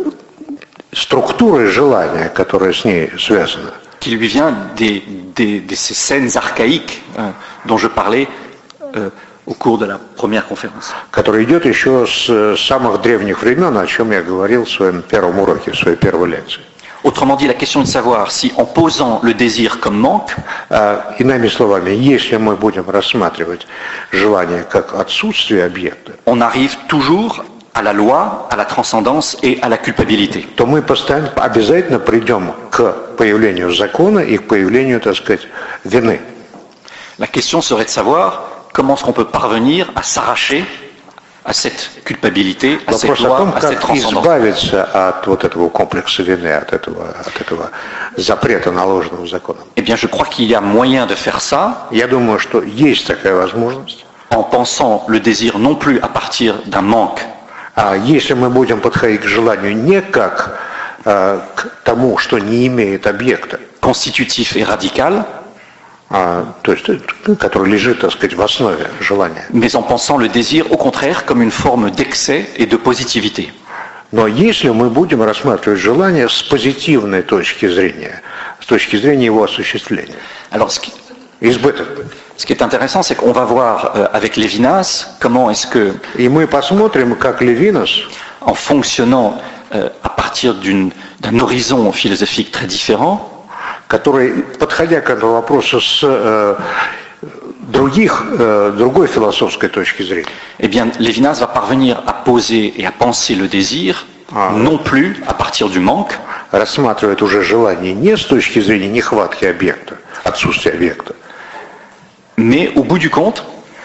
структурой желания, которая с ней связана, qui lui vient des, des, de ces scènes archaïques hein, dont je parlais euh, au cours de la première conférence. которая идет еще с самых древних времен, о чем я говорил в своем первом уроке, в своей первой лекции. Autrement dit, la question est de savoir si en posant le désir comme manque, А, иными словами, если мы будем рассматривать желание как отсутствие объекта, on arrive toujours à la loi, à la transcendance et à la culpabilité. то мы постоянно, обязательно придем к появлению закона и к появлению, так сказать, вины. La question serait de savoir comment est-ce qu'on peut parvenir à s'arracher à cette culpabilité, à cette Вопрос о loi, том, à cette как transcendance. избавиться от вот этого комплекса вины, от этого, от этого запрета, наложенного законом. Eh bien, je crois qu'il y a moyen de faire ça Я думаю, что есть такая возможность. en pensant le désir non plus à partir d'un manque, А если мы будем подходить к желанию не как э, к тому, что не имеет объекта, constitutif et radical, а, то есть, э, который лежит, так сказать, в основе желания, mais en pensant le désir au contraire comme une forme d'excès et de positivité. но если мы будем рассматривать желание с позитивной точки зрения, с точки зрения его осуществления, Alors, ce qui, избыток, ce qui est intéressant, c'est qu'on va voir euh, avec Lévinas comment est-ce que, и мы посмотрим, как Левинас, en fonctionnant euh, à partir d'une- d'un horizon philosophique très différent, который, подходя к этому вопросу с э, других, э, другой философской точки зрения, eh bien, Lévinas va parvenir à poser et à penser le désir Ah. non plus à partir du manque, рассматривает уже желание не с точки зрения нехватки объекта, отсутствия объекта, mais au bout du compte,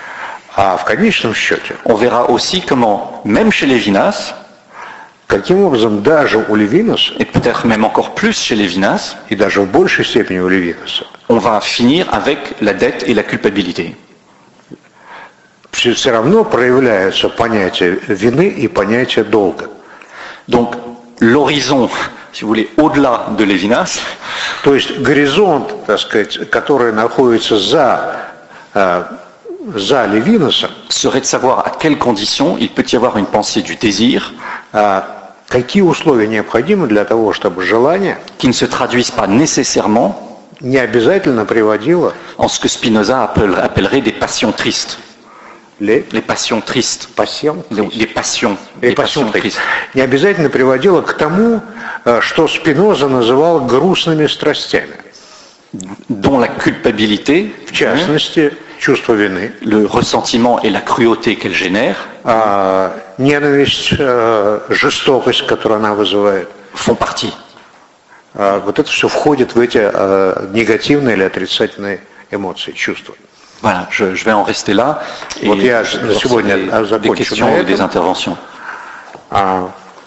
А в конечном счете, on verra aussi comment, même chez Lévinas, каким образом даже у Левинуса, et peut-être même encore plus chez Lévinas, и даже в большей степени у Левинуса, on va finir avec la dette et la culpabilité. все, все равно проявляются понятия вины и понятия долга. Donc, l'horizon, si vous voulez, au-delà de Lévinas, То есть горизонт, так сказать, который находится за, э, за Левинусом, serait de savoir à quelles conditions il peut y avoir une pensée du désir э, какие условия необходимы для того, чтобы желание qui ne se traduisent pas nécessairement не обязательно приводило en ce que Spinoza appelle- appellerait des passions tristes. les Les passions tristes. passions, Les, les passions. les passions tristes, не обязательно приводило к тому, э, что Спиноза называл грустными страстями. Dont la culpabilité, В частности, чувство вины, le ressentiment et la cruauté qu'elle génère а, ненависть, э, жестокость, которую она вызывает. font partie. А, вот это все входит в эти э, негативные или отрицательные эмоции, чувства. Voilà, je, je vais en rester là et Вот я je vais на сегодня des, des закончу questions на ou des этом. interventions. А,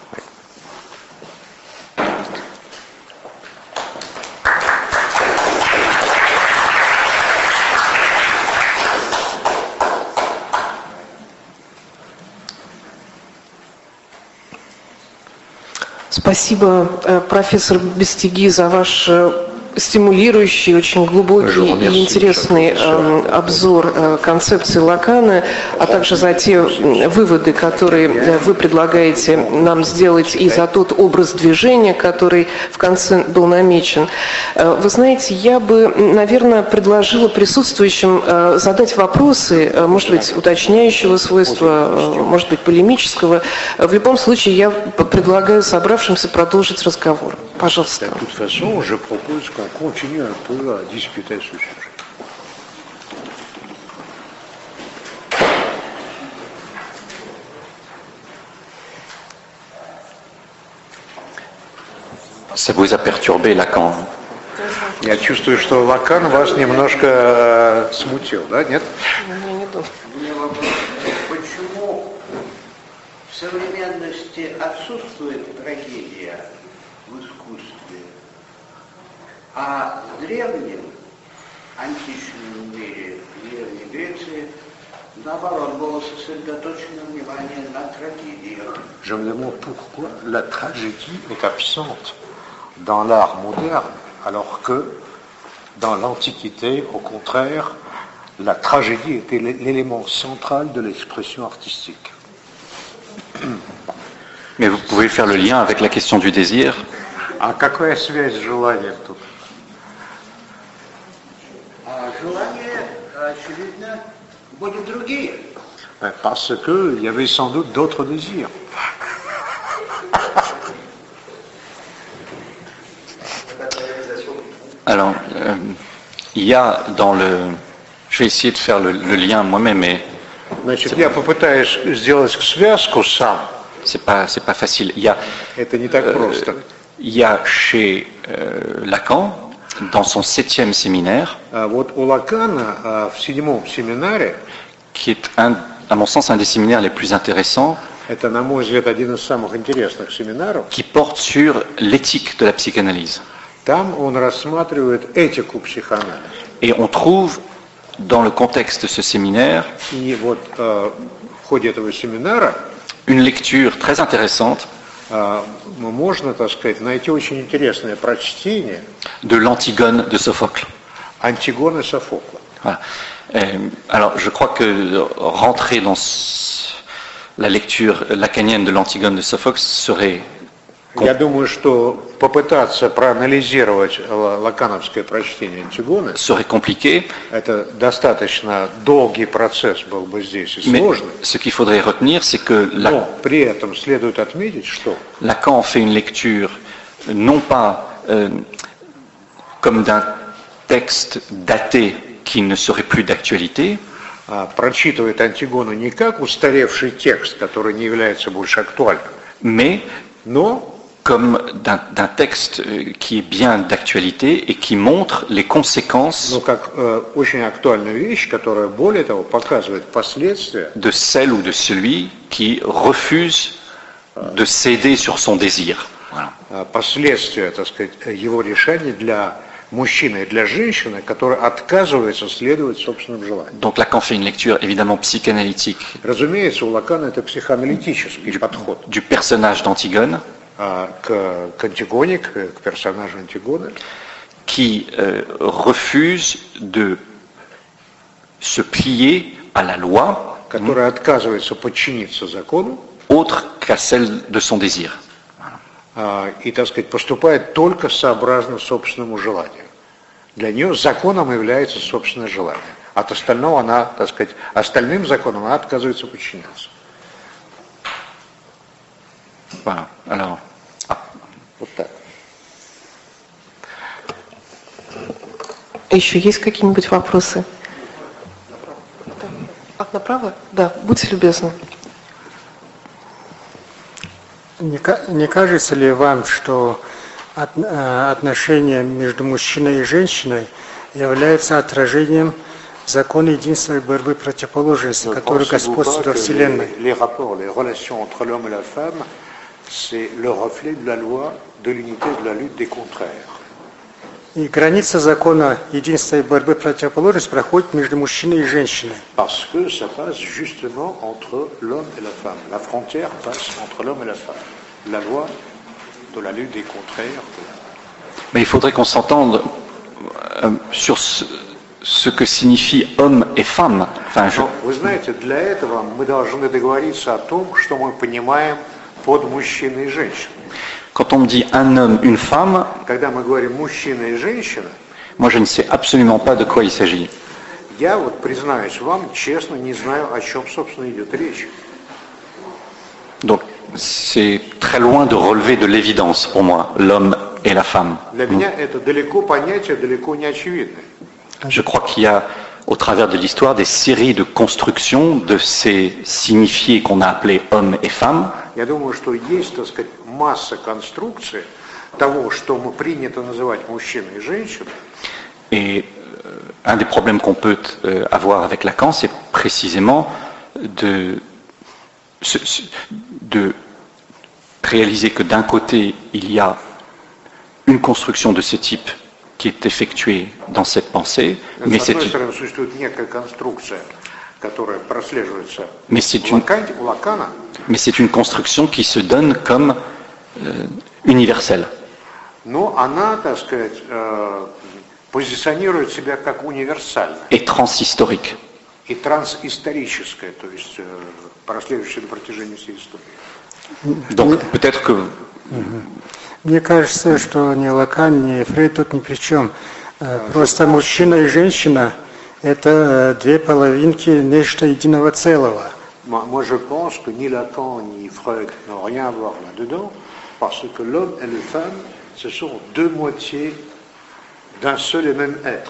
Спасибо, э, профессор Бестиги, за ваш э, стимулирующий, очень глубокий и интересный э, обзор э, концепции Лакана, а также за те э, выводы, которые э, вы предлагаете нам сделать, и за тот образ движения, который в конце был намечен. Э, вы знаете, я бы, наверное, предложила присутствующим э, задать вопросы, э, может быть, уточняющего свойства, э, может быть, полемического. В любом случае, я предлагаю собравшимся продолжить разговор. Pожалуйста. De toute façon, je propose qu'on continue un peu à discuter ce sujet. Ça vous a perturbé Lacan? Я чувствую, что Лакан вас немножко э, смутил, да, нет? Я не думаю. У меня вопрос. Почему в современности отсутствует трагедия в искусстве, а в древнем, античном мире, в Древней Греции, наоборот, было сосредоточено внимание на трагедиях? Je me demande pourquoi la tragédie est absente dans l'art moderne, alors que dans l'Antiquité, au contraire, la tragédie était l'élément central de l'expression artistique. Mais vous pouvez faire le lien avec la question du désir. А какая связь с желанием тут? А желания, очевидно, были другие. Parce qu'il y avait sans doute d'autres désirs. Alors, euh, il y a dans le... Je vais essayer de faire le, le lien moi-même, mais Значит, я попытаюсь сделать связку сам. c'est pas, c'est pas facile. Il y a, Это не так просто. il y a chez euh, Lacan, dans son septième séminaire, А вот у Лакана а, в седьмом семинаре, qui est, un, à mon sens, un des séminaires les plus intéressants, это, на мой взгляд, один из самых интересных семинаров, qui porte sur l'éthique de la psychanalyse. там он рассматривает этику психоанализа. Et on trouve, dans le contexte de ce séminaire, И вот э, в ходе этого семинара une lecture très intéressante э, можно, так сказать, найти очень интересное прочтение de l'Antigone de Sophocle. Антигоны Софокла. Voilà. Euh, alors, je crois que rentrer dans ce- la lecture lacanienne de l'Antigone de Sophocle serait Я думаю, что попытаться проанализировать ла- лакановское прочтение Антигоны, serait compliqué, это достаточно долгий процесс был бы здесь и mais сложный. ce qu'il faudrait retenir, c'est que La- Но при этом следует отметить, что Lacan fait une lecture non pas euh, comme d'un texte daté qui ne serait plus d'actualité, а, прочитывает Антигону не как устаревший текст, который не является больше актуальным, mais но comme d'un, d'un texte qui est bien d'actualité et qui montre les conséquences Ну, как э, очень актуальную вещь, которая, более того, показывает последствия de celle ou de celui qui refuse de céder sur son désir. Voilà. э, последствия, так сказать, его решений для мужчины и для женщины, который отказывается следовать собственным желаниям. Donc Lacan fait une lecture évidemment psychanalytique Разумеется, у Лакана это психоаналитический du, подход du personnage d'Antigone, а, к, к Антигоне, к, к персонажу Антигоны, qui euh, refuse de se plier à la loi который отказывается подчиниться закону autre qu'à celle de son désir. а, и, так сказать, поступает только сообразно собственному желанию. Для нее законом является собственное желание. От остального она, так сказать, остальным законам она отказывается подчиняться. Voilà. Alors, ah. Вот так. Еще есть какие-нибудь вопросы? А, направо? Да, будьте любезны. Не, не кажется ли вам, что от, э, отношения между мужчиной и женщиной являются отражением закона единства и борьбы противоположностей, который господствует во Вселенной? Les rapports, les relations entre l'homme et la femme, c'est le reflet de la loi de l'unité de la lutte des contraires. И граница закона единства и борьбы противоположностей проходит между мужчиной и женщиной. Parce que ça passe justement entre l'homme et la femme. La frontière passe entre l'homme et la femme. La loi de la lutte des contraires. Mais il faudrait qu'on s'entende euh, sur ce, ce que signifie homme et femme. Enfin, je... Но, вы знаете, для этого мы должны договориться о том, что мы понимаем под мужчиной и женщиной. Quand on me dit un homme, une femme, Когда мы говорим мужчина и женщина, moi je ne sais absolument pas de quoi il s'agit. я вот признаюсь вам, честно, не знаю, о чем, собственно, идет речь. Donc c'est très loin de relever de l'évidence pour moi, l'homme et la femme. Для меня это далеко понятие, далеко не очевидное. Je crois qu'il y a, au travers de l'histoire, des séries de constructions de ces signifiés qu'on a appelés hommes et femmes. Я думаю, что есть, так сказать, масса конструкций того, что мы принято называть мужчиной и женщиной. Et euh, un des problèmes qu'on peut euh, avoir avec Lacan, c'est précisément de, de réaliser que d'un côté, il y a une construction de ce type qui est effectuée dans cette pensée, mais С c'est одной une, стороны, существует некая конструкция, которая прослеживается mais c'est у une, Лакана, у Лакана, mais c'est une construction qui se donne comme euh, universelle. но она, так сказать, э, позиционирует себя как универсальная Et transhistorique. и трансисторическая, то есть э, прослеживающая на протяжении всей истории. Donc peut-être que Мне кажется, что ни Лакан, ни Фрейд тут ни при чем. Э, Просто мужчина и женщина – это две половинки нечто единого целого. Moi, moi, je pense que ni Lacan ni Freud n'ont rien à voir là-dedans, parce que l'homme et la femme, ce sont deux moitiés d'un seul et même être.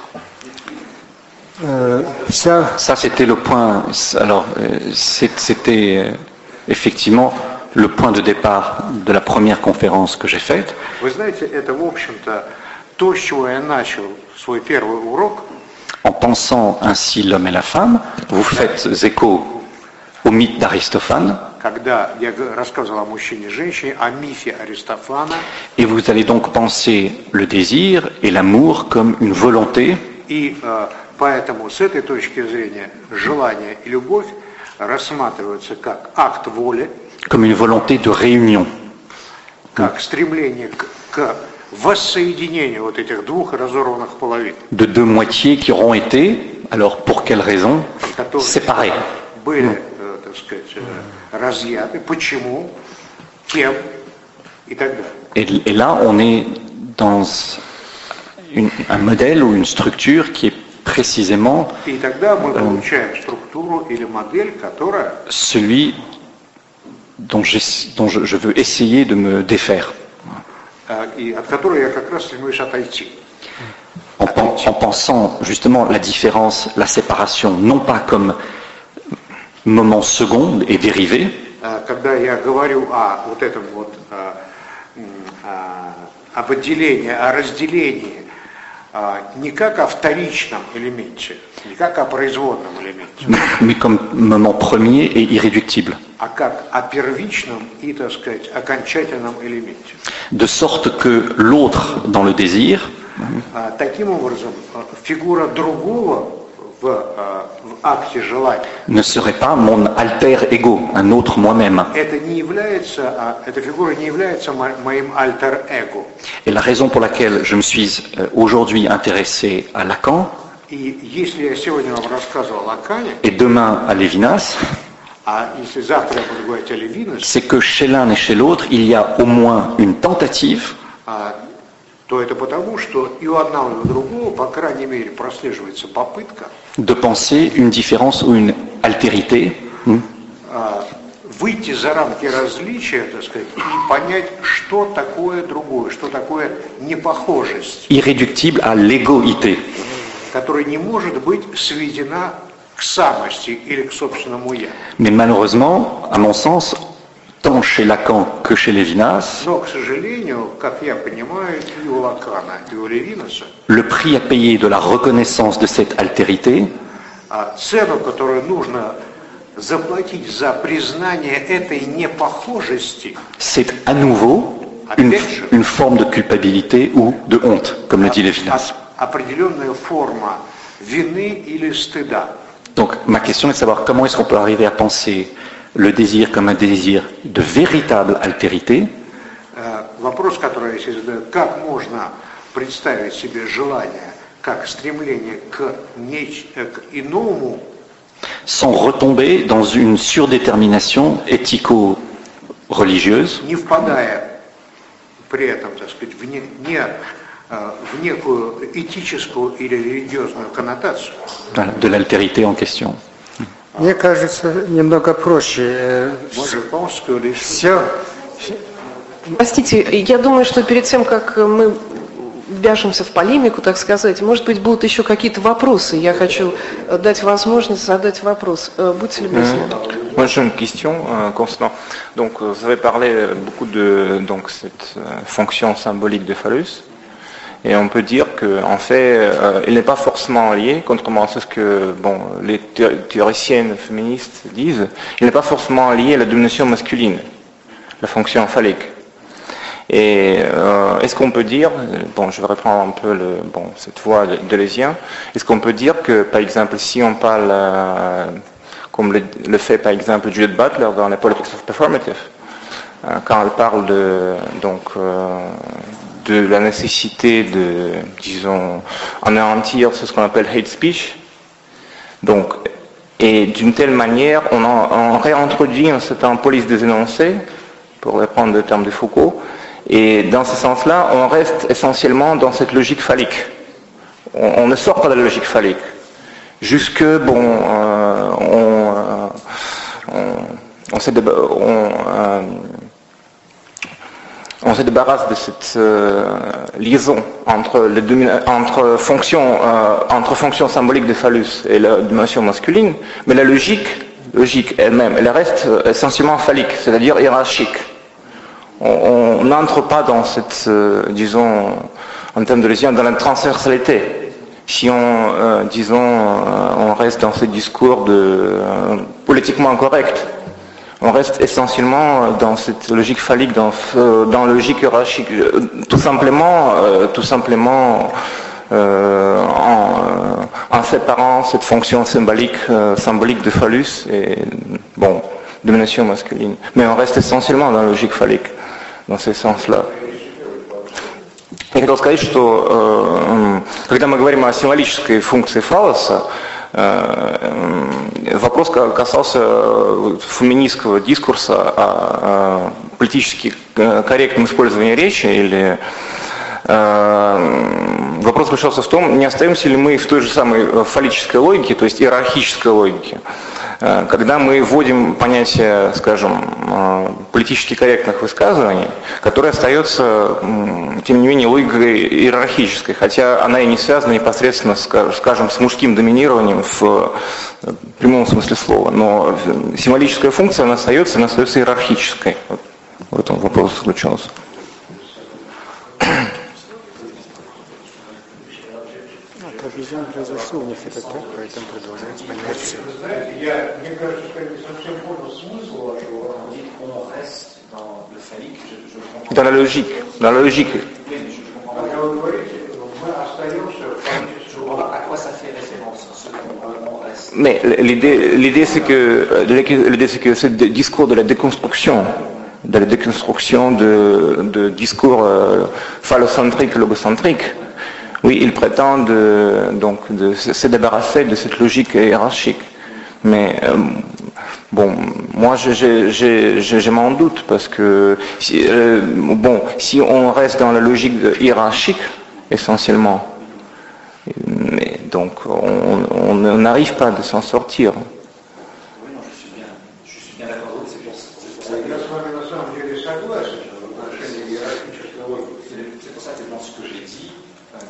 Э, Вся ça c'était le point. Alors euh, c'est- c'était euh, effectivement le point de départ de la première conférence que j'ai faite. Вы знаете, это, в общем-то, то, с чего я начал свой первый урок, En pensant ainsi l'homme et la femme, vous faites écho au mythe d'Aristophane когда я г- рассказывал о мужчине и женщине, о мифе Аристофана, et vous allez donc penser le désir et l'amour comme une volonté и э, поэтому с этой точки зрения желание и любовь рассматриваются как акт воли, comme une volonté de réunion. как стремление к, к воссоединению вот этих двух разорванных половин, De deux moitiés qui auront été, alors pour quelle raison, которые séparées. были, э, так сказать, э, разъяты, почему, кем и так далее. Et, et là, on est dans une- un modèle ou une structure qui est précisément И тогда мы получаем структуру или модель, которая, celui dont, j'ai- dont je, je veux essayer de me défaire. э, и от которой я как раз стремлюсь отойти. En, pen- en pensant justement la différence, la séparation, non pas comme moment second et dérivé, Э, Когда я говорю о вот этом вот э, об отделении, о разделении не как о вторичном элементе, не как о производном элементе, mais comme moment premier et irréductible. а как о первичном и, так сказать, окончательном элементе. De sorte que l'autre dans le désir, Таким образом, фигура другого в, в акте желания ne serait pas mon alter ego, un autre moi-même. это не является, эта фигура не является моим альтер-эго. Et la raison pour laquelle je me suis aujourd'hui intéressé à Lacan, И если я сегодня вам рассказывал о Лакане, et demain à Lévinas, а если завтра я буду говорить о Левинусе, c'est que chez l'un et chez l'autre, il y a au moins une tentative то это потому, что и у одного, и у другого, по крайней мере, прослеживается попытка de penser une différence ou une altérité выйти за рамки различия, так сказать, и понять, что такое другое, что такое непохожесть, irréductible à l'égoïté. которая не может быть сведена к самости или к собственному «я». Mais malheureusement, à mon sens, tant chez Lacan que chez Lévinas, Но, к сожалению, как я понимаю, и у Лакана, и у Левинуса, le prix à payer de la reconnaissance de cette altérité, цену, которую нужно заплатить за признание этой непохожести, c'est à nouveau une, une forme de culpabilité ou de honte, comme le dit Lévinas. определенная форма вины или стыда. Donc ma question est de savoir comment est-ce qu'on peut arriver à penser le désir comme un désir de véritable altérité. Вопрос, который я себе задаю, как можно представить себе желание как стремление к, неч... к иному, sans retomber dans une surdétermination éthico-religieuse, не впадая при этом, так сказать, в, не, не, в некую этическую или религиозную коннотацию. de l'altérité en question. Мне кажется, немного проще. Все. Простите, я думаю, что перед тем, как мы вяжемся в полемику, так сказать, может быть, будут еще какие-то вопросы. Я хочу дать возможность задать вопрос. Будьте любезны. Moi, j'ai une question euh, concernant. Donc, vous avez parlé beaucoup de donc cette euh, fonction symbolique de phallus, et on peut dire que, en fait, euh, il n'est pas forcément lié, contrairement à ce que bon les théoriciennes féministes disent, il n'est pas forcément lié à la domination masculine, la fonction phallique. Et euh, est-ce qu'on peut dire, bon, je vais reprendre un peu le, bon, cette voie de Deleuzeien, est-ce qu'on peut dire que, par exemple, si on parle, euh, comme le, le fait par exemple Judith Butler dans les Politics of Performative, euh, quand elle parle de, donc, euh, de la nécessité de, disons, anéantir ce qu'on appelle hate speech, donc, et d'une telle manière, on, en, on réintroduit un certain police des énoncés, pour reprendre le terme de Foucault. Et dans ce sens-là, on reste essentiellement dans cette logique phallique. On, on ne sort pas de la logique phallique. Jusque, bon, euh, on, euh, on, on, se déba- on, euh, on se débarrasse de cette euh, liaison entre, les domina- entre, fonction, euh, entre fonction symbolique de phallus et la dimension masculine, mais la logique, logique elle-même, elle reste essentiellement phallique, c'est-à-dire hiérarchique. On n'entre pas dans cette, euh, disons, en termes de lésion, dans la transversalité. Si on, euh, disons, euh, on reste dans ce discours de, euh, politiquement correct, on reste essentiellement dans cette logique phallique, dans, euh, dans la logique hiérarchique, tout simplement, euh, tout simplement euh, en, en séparant cette fonction symbolique, euh, symbolique de phallus et, bon, domination masculine. Mais on reste essentiellement dans la logique phallique, dans ce sens-là. Я хотел сказать, что э, когда мы говорим о символической функции фаллоса, э, вопрос касался феминистского дискурса о, о политически корректном использовании речи, или э, вопрос заключался в том, не остаемся ли мы в той же самой фаллической логике, то есть иерархической логике, когда мы вводим понятие, скажем, политически корректных высказываний, которое остается, тем не менее, логикой иерархической, хотя она и не связана непосредственно, скажем, с мужским доминированием в прямом смысле слова, но символическая функция, она остается, она остается иерархической. Вот в этом вопрос заключался. видимо, произошло у них это так, поэтому продолжается по инерции. Знаете, я, мне кажется, что я не совсем понял смысл вашего. Dans la logique, dans la logique. Когда вы говорите, мы остаемся в À quoi ça fait référence ce qu'on reste? Mais l'idée, l'idée c'est que l'idée c'est que ce discours de la déconstruction, de la déconstruction de, de discours euh, phallocentriques, logocentriques, oui, ils prétendent euh, donc de se débarrasser de cette logique hiérarchique. Mais euh, bon, moi j'ai, j'ai, j'ai, j'ai m'en doute parce que si, euh, bon, si on reste dans la logique hiérarchique essentiellement, mais donc on n'arrive pas de s'en sortir. Oui, non, je suis bien, je suis bien d'accord. C'est pour, c'est pour ça que Я с вами на самом деле согласен в отношении иерархической логики. c'est pour ça que dans ce que j'ai dit, euh,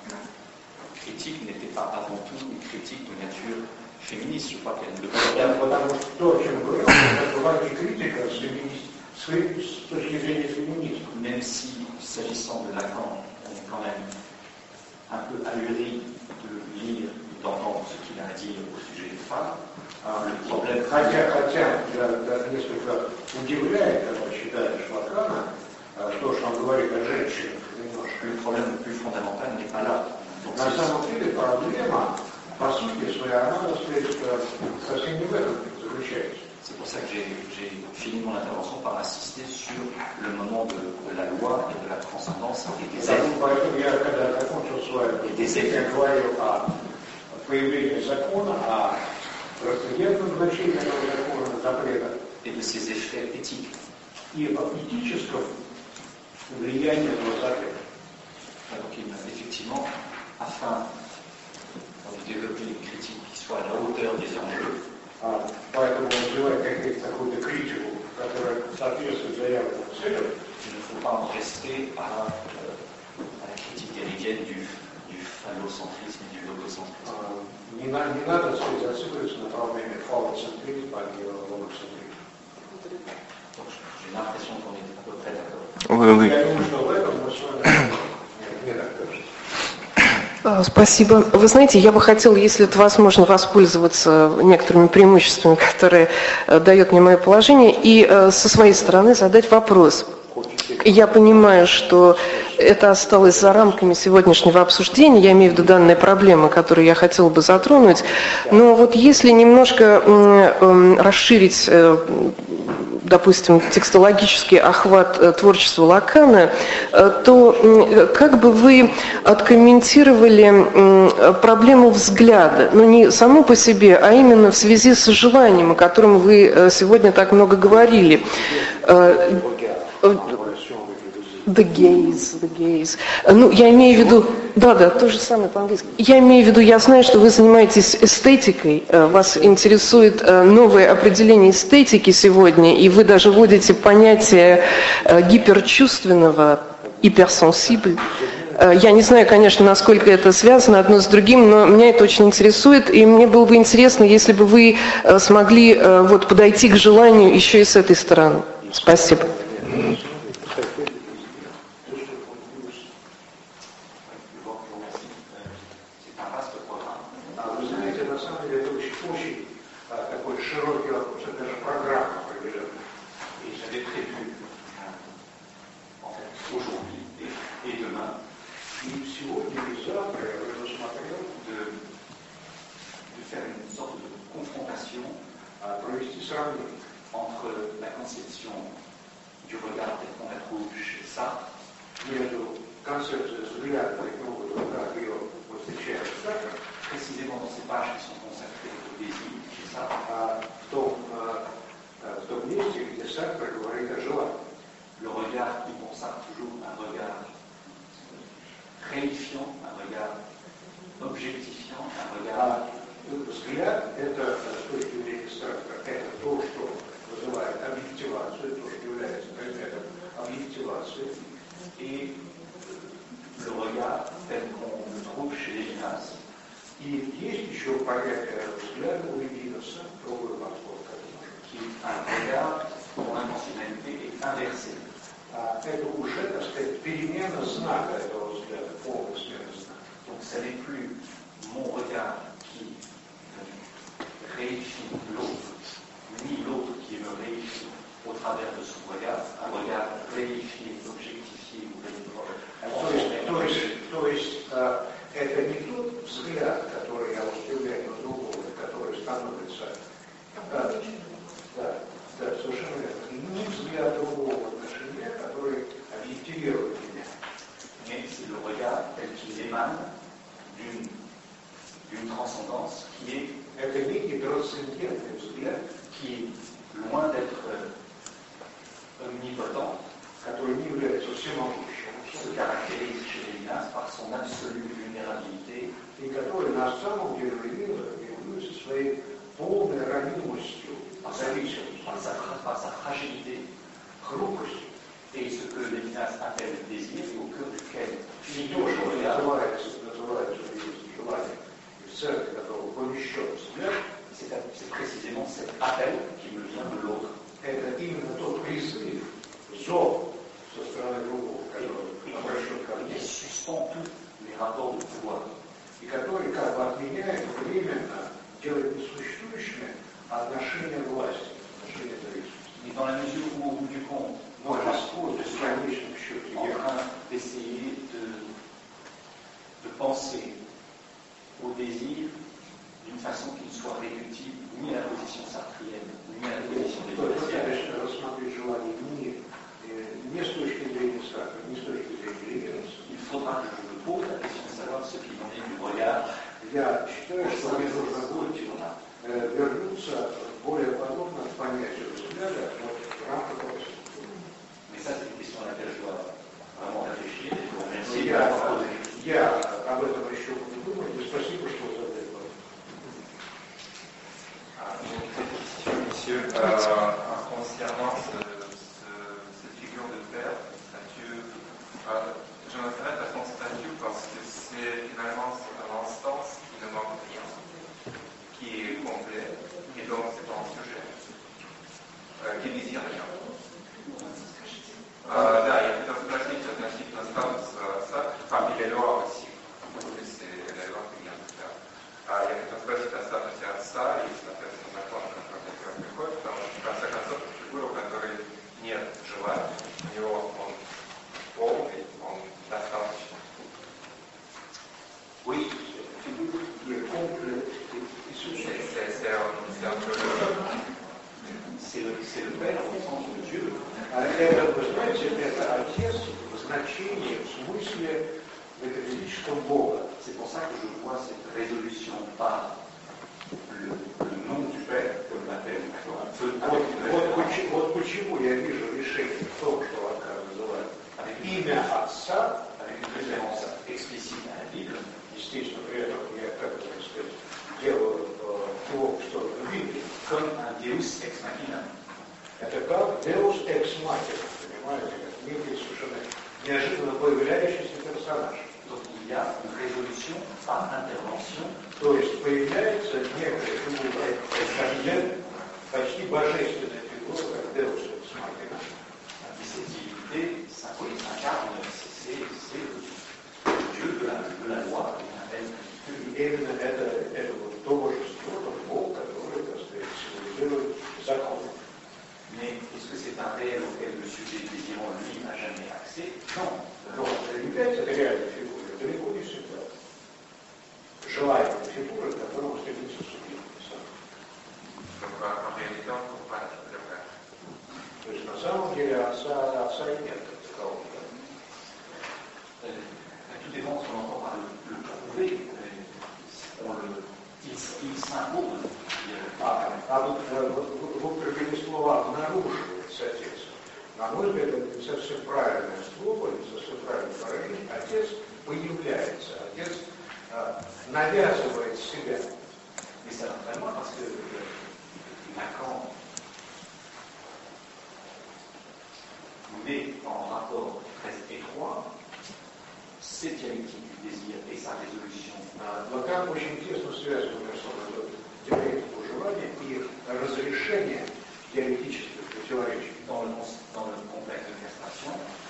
critique n'était pas avant tout une critique de nature féministe. Je crois qu'elle ne Да, потому что то, о чем говорил, это была не критика с, с, с точки зрения феминизма. même si, s'agissant de Lacan, on est quand même un peu ahuri de lire, d'entendre ce qu'il a à dire au sujet des femmes. Alors, le problème, Хотя, хотя, я даже несколько удивляет, когда читаешь Лакана, то, что он говорит о женщинах немножко. le problème le plus fondamental n'est pas là. Donc, На c'est- самом деле проблема, по сути своей, она совсем не в этом заключается. C'est pour ça que j'ai, j'ai fini mon intervention par insister sur le moment de, de la loi et de la transcendance et des Да, êtres. ну, поэтому я, когда закончил свою, я говорил о появлении закона, о трансцендентном значении этого закона, запрета, et de ses effets éthiques. и о этическом влиянии этого запрета. Donc, il, effectivement, afin de développer une critique qui soit à la hauteur des enjeux, А, поэтому развивать какую-то критику, которая соответствует заявленным целям, il ne faut pas en rester à, euh, à la critiqueéridienne du, du phallocentrisme et du logocentrisme. а, не, на- не надо, так сказать, зацикливаться на проблеме фалоцентризма и логоцентризма. Donc, j'ai l'impression qu'on est à peu près d'accord. Oui, oui. Я думаю, что в этом мы с вами не так кажется. А, Спасибо. Вы знаете, я бы хотела, если это возможно, воспользоваться некоторыми преимуществами, которые э, дает мне мое положение, и э, со своей стороны задать вопрос. Я понимаю, что это осталось за рамками сегодняшнего обсуждения, я имею в виду данные проблемы, которые я хотела бы затронуть, но вот если немножко э, э, расширить, э, допустим, текстологический охват э, творчества Лакана, э, то э, как бы вы откомментировали э, проблему взгляда, но не саму по себе, а именно в связи с желанием, о котором вы э, сегодня так много говорили. Э, э, The gaze, the gaze. Ну, я имею в виду, да, да, то же самое по-английски. Я имею в виду, я знаю, что вы занимаетесь эстетикой, вас интересует новое определение эстетики сегодня, и вы даже вводите понятие гиперчувственного, hypersensibile. Я не знаю, конечно, насколько это связано одно с другим, но меня это очень интересует, и мне было бы интересно, если бы вы смогли вот подойти к желанию еще и с этой стороны. Спасибо. entre la conception du regard tel qu'on la trouve chez Sartre, précisément dans ces pages qui sont consacrées au désir chez Sartre, le regard qui pour Sartre toujours un regard réifiant, un regard objectifiant, un regard... Взгляд – это, с точки зрения Сартра, это то, что вызывает объективацию, то, что является предметом объективации. Et le regard tel qu'on le trouve chez Lévinas. И есть еще понятие взгляда у Левинаса, другой подход к этому, qui est un regard dont l'intentionnalité est inversée. А это уже, так сказать, перемена знака этого взгляда, полная смена знака. Donc ça n'est plus mon regard qui réifie l'autre, ni l'autre qui me réifie au travers de son regard, un regard réifié, objectifié ou réifié. То есть, то есть э, это не тот взгляд, который я устремляю на другого, который становится, да, да, да, совершенно верно, не взгляд другого в отношении меня, который объективирует меня. Mais c'est le regard tel qu'il émane d'une, d'une transcendance qui est, это некий трансцендентный взгляд, qui, loin d'être omnipotent, который не является всемогущим, se caractérise chez Lévinas par son absolue vulnérabilité, и который на самом деле является своей полной ранимостью, par sa, par sa, par sa fragilité, хрупкостью. et ce que Lévinas appelle désir, et au cœur duquel И то, что называется, называется желание, в центре которого помещен взгляд, c'est, c'est précisément cet appel qui me vient de l'autre. это именно тот призыв, зов со стороны другого, который обращен ко мне, qui suspend tous les rapports de pouvoir. и который как бы отменяет временно, делает несуществующими отношения власти, отношения зависимости. Et dans la mesure où, au bout du compte, moi, Но Господь в конечном je счете suis en train d'essayer de, de penser au désir d'une façon qui ne soit réductible ni à la position sartrienne, ni à la position des Достаточно рассмотреть желание не, не с точки зрения Сартра, не с точки зрения Левинаса. Il faudra que je me pose la question de savoir ce qu'il en est du regard. Я считаю, что мне нужно будет э, вернуться более подробно к понятию взгляда вот, в рамках вопроса. Mais ça, c'est une question à laquelle je dois vraiment réfléchir. Et je vous remercie de Я, l'avoir posé. я об этом еще буду думать, и спасибо, что вы задали вопрос. Monsieur, euh, concernant ce, ce, cette figure de père, statue, euh, je m'intéresse à son statut parce que c'est finalement l'instance qui ne manque rien, qui est complet, et donc c'est un sujet euh, qui ne désire rien. Euh, да, я хотел спросить относительно статуса Сартра, а и Лелуа aussi, c'est Лелуа клиента. Я хотел спросить о статусе отца и, соответственно, закон, который приходит, потому что, в конце концов, фигура, у которой нет желания, у него он полный, он достаточный. Oui, Il est complet et suffisant. C'est un peu le... c'est le, c'est le Père au sens de Dieu. Это, вы знаете, это отец в значении, в смысле метафизического Бога. C'est pour ça que je vois cette résolution par le, le nom du Père, comme l'appelle un feu de Вот, вот, почему, вот почему я вижу решение в том, что Лакан называет имя Отца, avec une référence explicite à la Bible, естественно, при этом я, как это сказать, делаю э, его в сторону Библии. comme un Deus ex machina. Это как Deus ex machina, понимаете, как некий совершенно неожиданно появляющийся персонаж. Donc il y a une résolution par intervention. То есть появляется некая фигура, эксцентричная, почти божественная фигура, как Deus ex machina. Et cette divinité symbolique incarne, c'est, c'est le Dieu de la, de la loi, qu'on appelle. И именно это, это вот то божество, тот Бог, который, так сказать, символизирует закон. Mais est-ce que c'est un réel auquel le sujet désirant, lui, n'a jamais accès? Non. Но это является реальной фигурой, далеко не всегда. Желаемой фигурой, к которому стремится субъект сам. Donc, en réalité, on ne trouve pas le père. То есть, на самом деле, отца, отца и нет как такового. Tout dépend de ce qu'on entend par le, le prouver. On le, il, il s'impose. А, а вот вы употребили слова «обнаруживается отец». На мой взгляд, это не совсем правильное слово, не совсем правильное выражение. Отец появляется, отец а, навязывает себя. Mais ça va très loin parce que Lacan met en rapport très étroit cette dialectique du désir et sa résolution. Лакан очень тесно связан между собой диалектику желания и разрешение диалектических противоречий. Dans le, dans le complexe de castration, А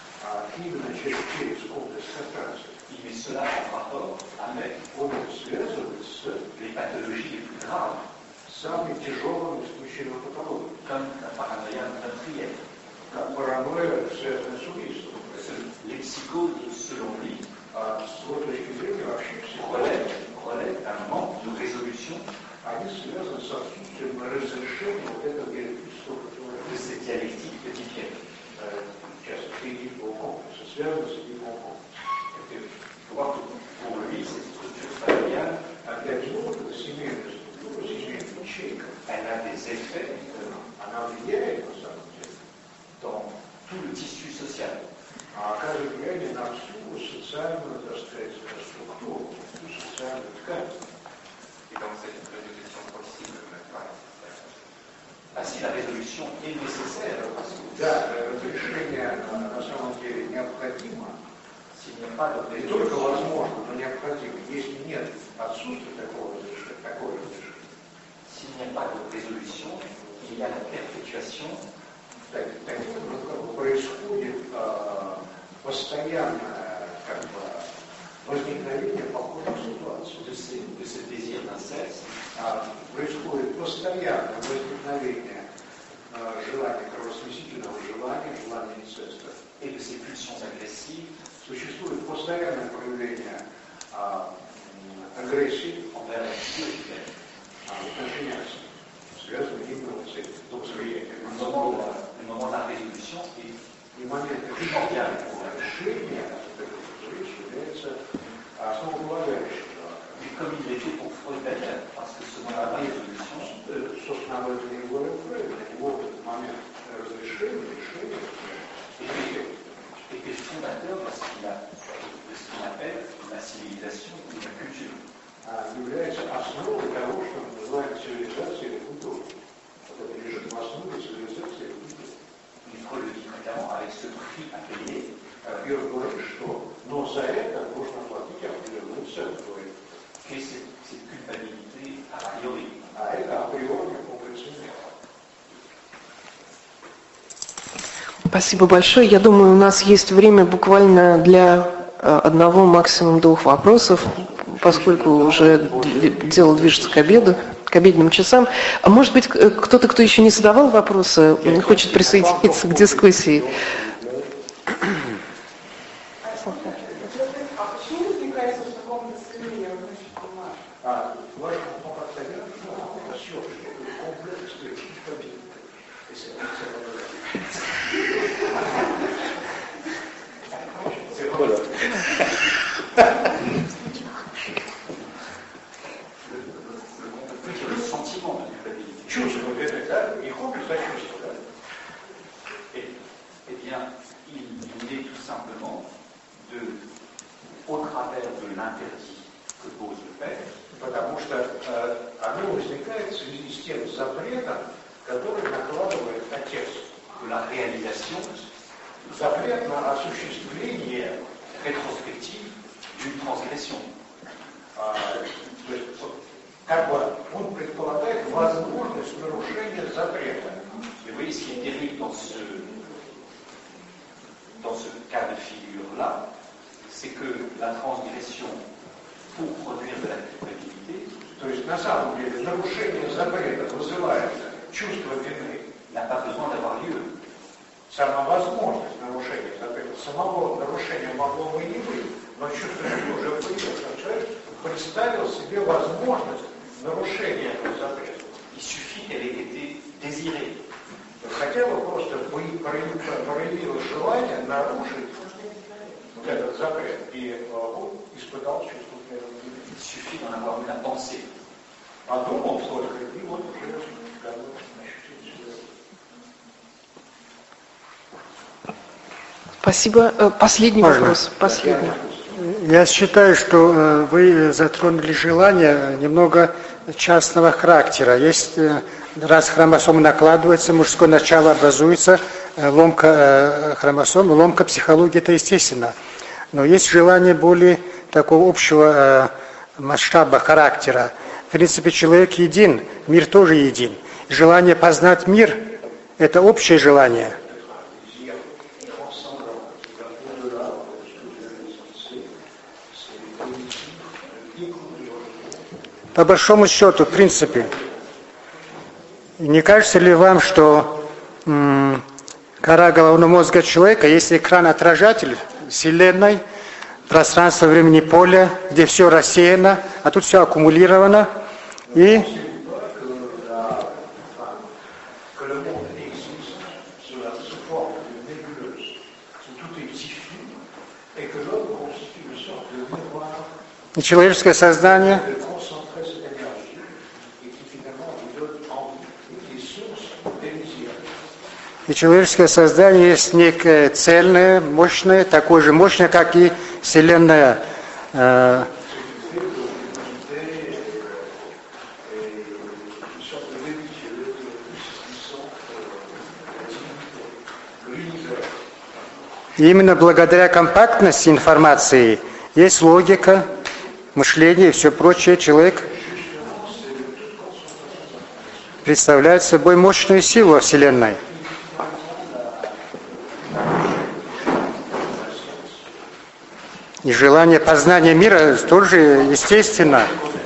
именно через, через область кастрации. Mais cela en rapport avec Он связывает с les pathologies les plus graves, самым тяжелым исключением патологии. comme la paranoïa meurtrière. Как паранойя, связанная с убийством. Les psychoses, selon lui, А с его точки зрения вообще relèvent, психология, relèvent d'un manque de résolution они связаны с отсутствием разрешения вот этого диалектического de противоречия. cette dialectique édifienne. Сейчас эдипового комплекса, связаны с эдиповым комплексом. Il faut voir que pour lui, cette structure familiale, Опять же, вот эта семейная структура, семейная ячейка, elle a des effets она влияет на самом деле, dans tout le tissu social. а оказывает влияние на всю социальную, так сказать, структуру, всю социальную ткань. Et donc c'est une résolution possible, mais pas nécessaire. Ah, si la résolution est nécessaire, parce que Да, разрешение на самом деле необходимо, s'il n'y a pas de не только résolution, возможно, но необходимо. Если нет отсутствия такого разрешения, такого разрешения, s'il n'y a pas de résolution, il y a la perpétuation так, таким образом происходит а, постоянное как бы, возникновение похожих ситуаций. de ce, de ce désir d'inceste, А, происходит постоянное возникновение а, желания, кровосмесительного желания, желания инцеста. et de ces pulsions agressives Существует постоянное проявление а, м, агрессии envers la figure humaine. а, в отношениях, связанных именно вот с этим влиянием. Le moment, de la, le moment de la résolution est И момент primordial pour la решения этой противоречия является основополагающим. Et comme il l'était pour Freud d'ailleurs, parce que ce moment de la résolution, Э, Собственно, об этом и говорил Фрейд. Для него этот момент разрешения, решения, était fondateur de ce qu'il a- de ce qu'on appelle la civilisation ou la culture. а, является основой того, что мы называем цивилизацией или культурой. Вот это лежит в основе цивилизации или культуры. Et Freud le dit notamment avec ce prix à payer, А Пьер говорит, что но за это нужно платить определенную цену. Говорит. qu'est cette, cette culpabilité a priori. А это априорный комплекс имени. Спасибо большое. Я думаю, у нас есть время буквально для э, одного, максимум двух вопросов, поскольку уже д- дело движется к обеду, к обеденным часам. А может быть, к- кто-то, кто еще не задавал вопросы, хочет присоединиться к дискуссии? А почему возникает в таком населении, я вот очень понимаю? А ваш постоянно это все, комплекс победы. Если Le sentiment de culpabilité. чувство это, да, и комплекс чувства, да. Et, eh bien, il, il est tout simplement de, au travers de l'interdit que pose le père, Потому что э, оно возникает в связи с тем запретом, который накладывает отец. de la réalisation Запрет на осуществление, rétrospective d'une transgression. а, то есть, вот, как бы он предполагает возможность нарушения запрета. Et vous voyez, ce qui est terrible dans ce, dans ce cas de figure-là, c'est que la transgression, pour produire de la culpabilité, То есть на самом деле нарушение запрета вызывает чувство вины. n'a pas besoin d'avoir lieu. Сама возможность нарушения запрета, самого нарушения могло бы и не быть, но чувство вины уже появилось. Человек представил себе возможность нарушения этого запрета. Il suffit qu'elle ait été désirée. Хотя бы просто проявилось желание нарушить вот этот запрет, и он испытал чувство вины. Il suffit d'en avoir eu la pensée. Подумал только, и вот уже готов ощутить себя. Спасибо. Э, Последний Можно? вопрос. Последний. Я считаю, что э, вы затронули желание немного частного характера. Есть, э, раз хромосомы накладываются, мужское начало образуется, э, ломка э, хромосом, ломка психологии, это естественно. Но есть желание более такого общего э, масштаба характера. В принципе, человек един, мир тоже един. Желание познать мир – это общее желание. по большому счету, в принципе, не кажется ли вам, что м- кора головного мозга человека есть экран-отражатель Вселенной, пространство, времени, поля, где все рассеяно, а тут все аккумулировано, и И человеческое сознание И человеческое создание есть некое цельное, мощное, такое же мощное, как и Вселенная. Э, И именно благодаря компактности информации есть логика, мышление и все прочее. Человек представляет собой мощную силу во Вселенной. И желание познания мира тоже естественно.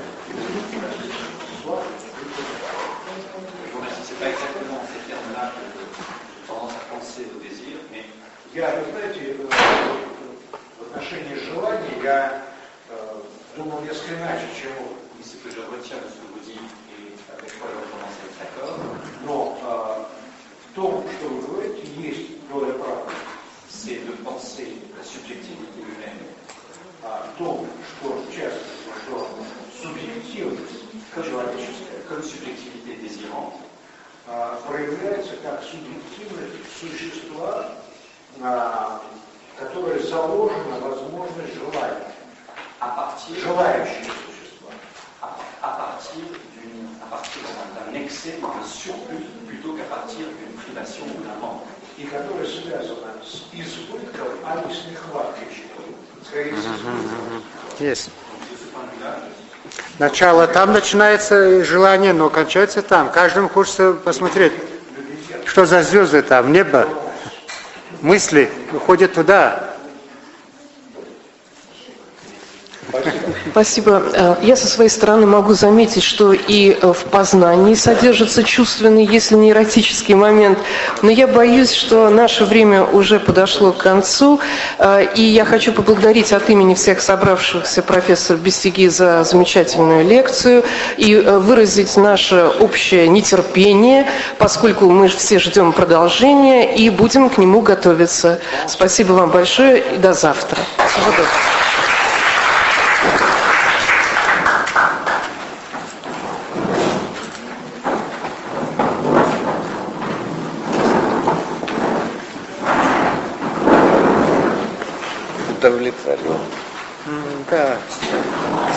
Я, вы знаете, в отношении желаний я э, думал несколько иначе, чем вы. Но э, в том, что вы говорите, есть доля правды. А в том, что в частности, что субъективность человеческая а, проявляется как субъективность существа, а, которое заложено возможность желания. Желающие существа. À partir d'une, à partir d'un excès, d'un surplus, plutôt qu'à partir d'une privation ou d'un manque. И которое связано с избытком, а не с нехваткой чего-то. Есть. Начало там начинается желание, но кончается там. Каждому хочется посмотреть, что за звезды там, небо. Мысли уходят туда. Спасибо. Я со своей стороны могу заметить, что и в познании содержится чувственный, если не эротический момент. Но я боюсь, что наше время уже подошло к концу. И я хочу поблагодарить от имени всех собравшихся профессора Бестиги за замечательную лекцию и выразить наше общее нетерпение, поскольку мы все ждем продолжения и будем к нему готовиться. Спасибо вам большое и до завтра. Всего доброго. Удовлетворен. Да.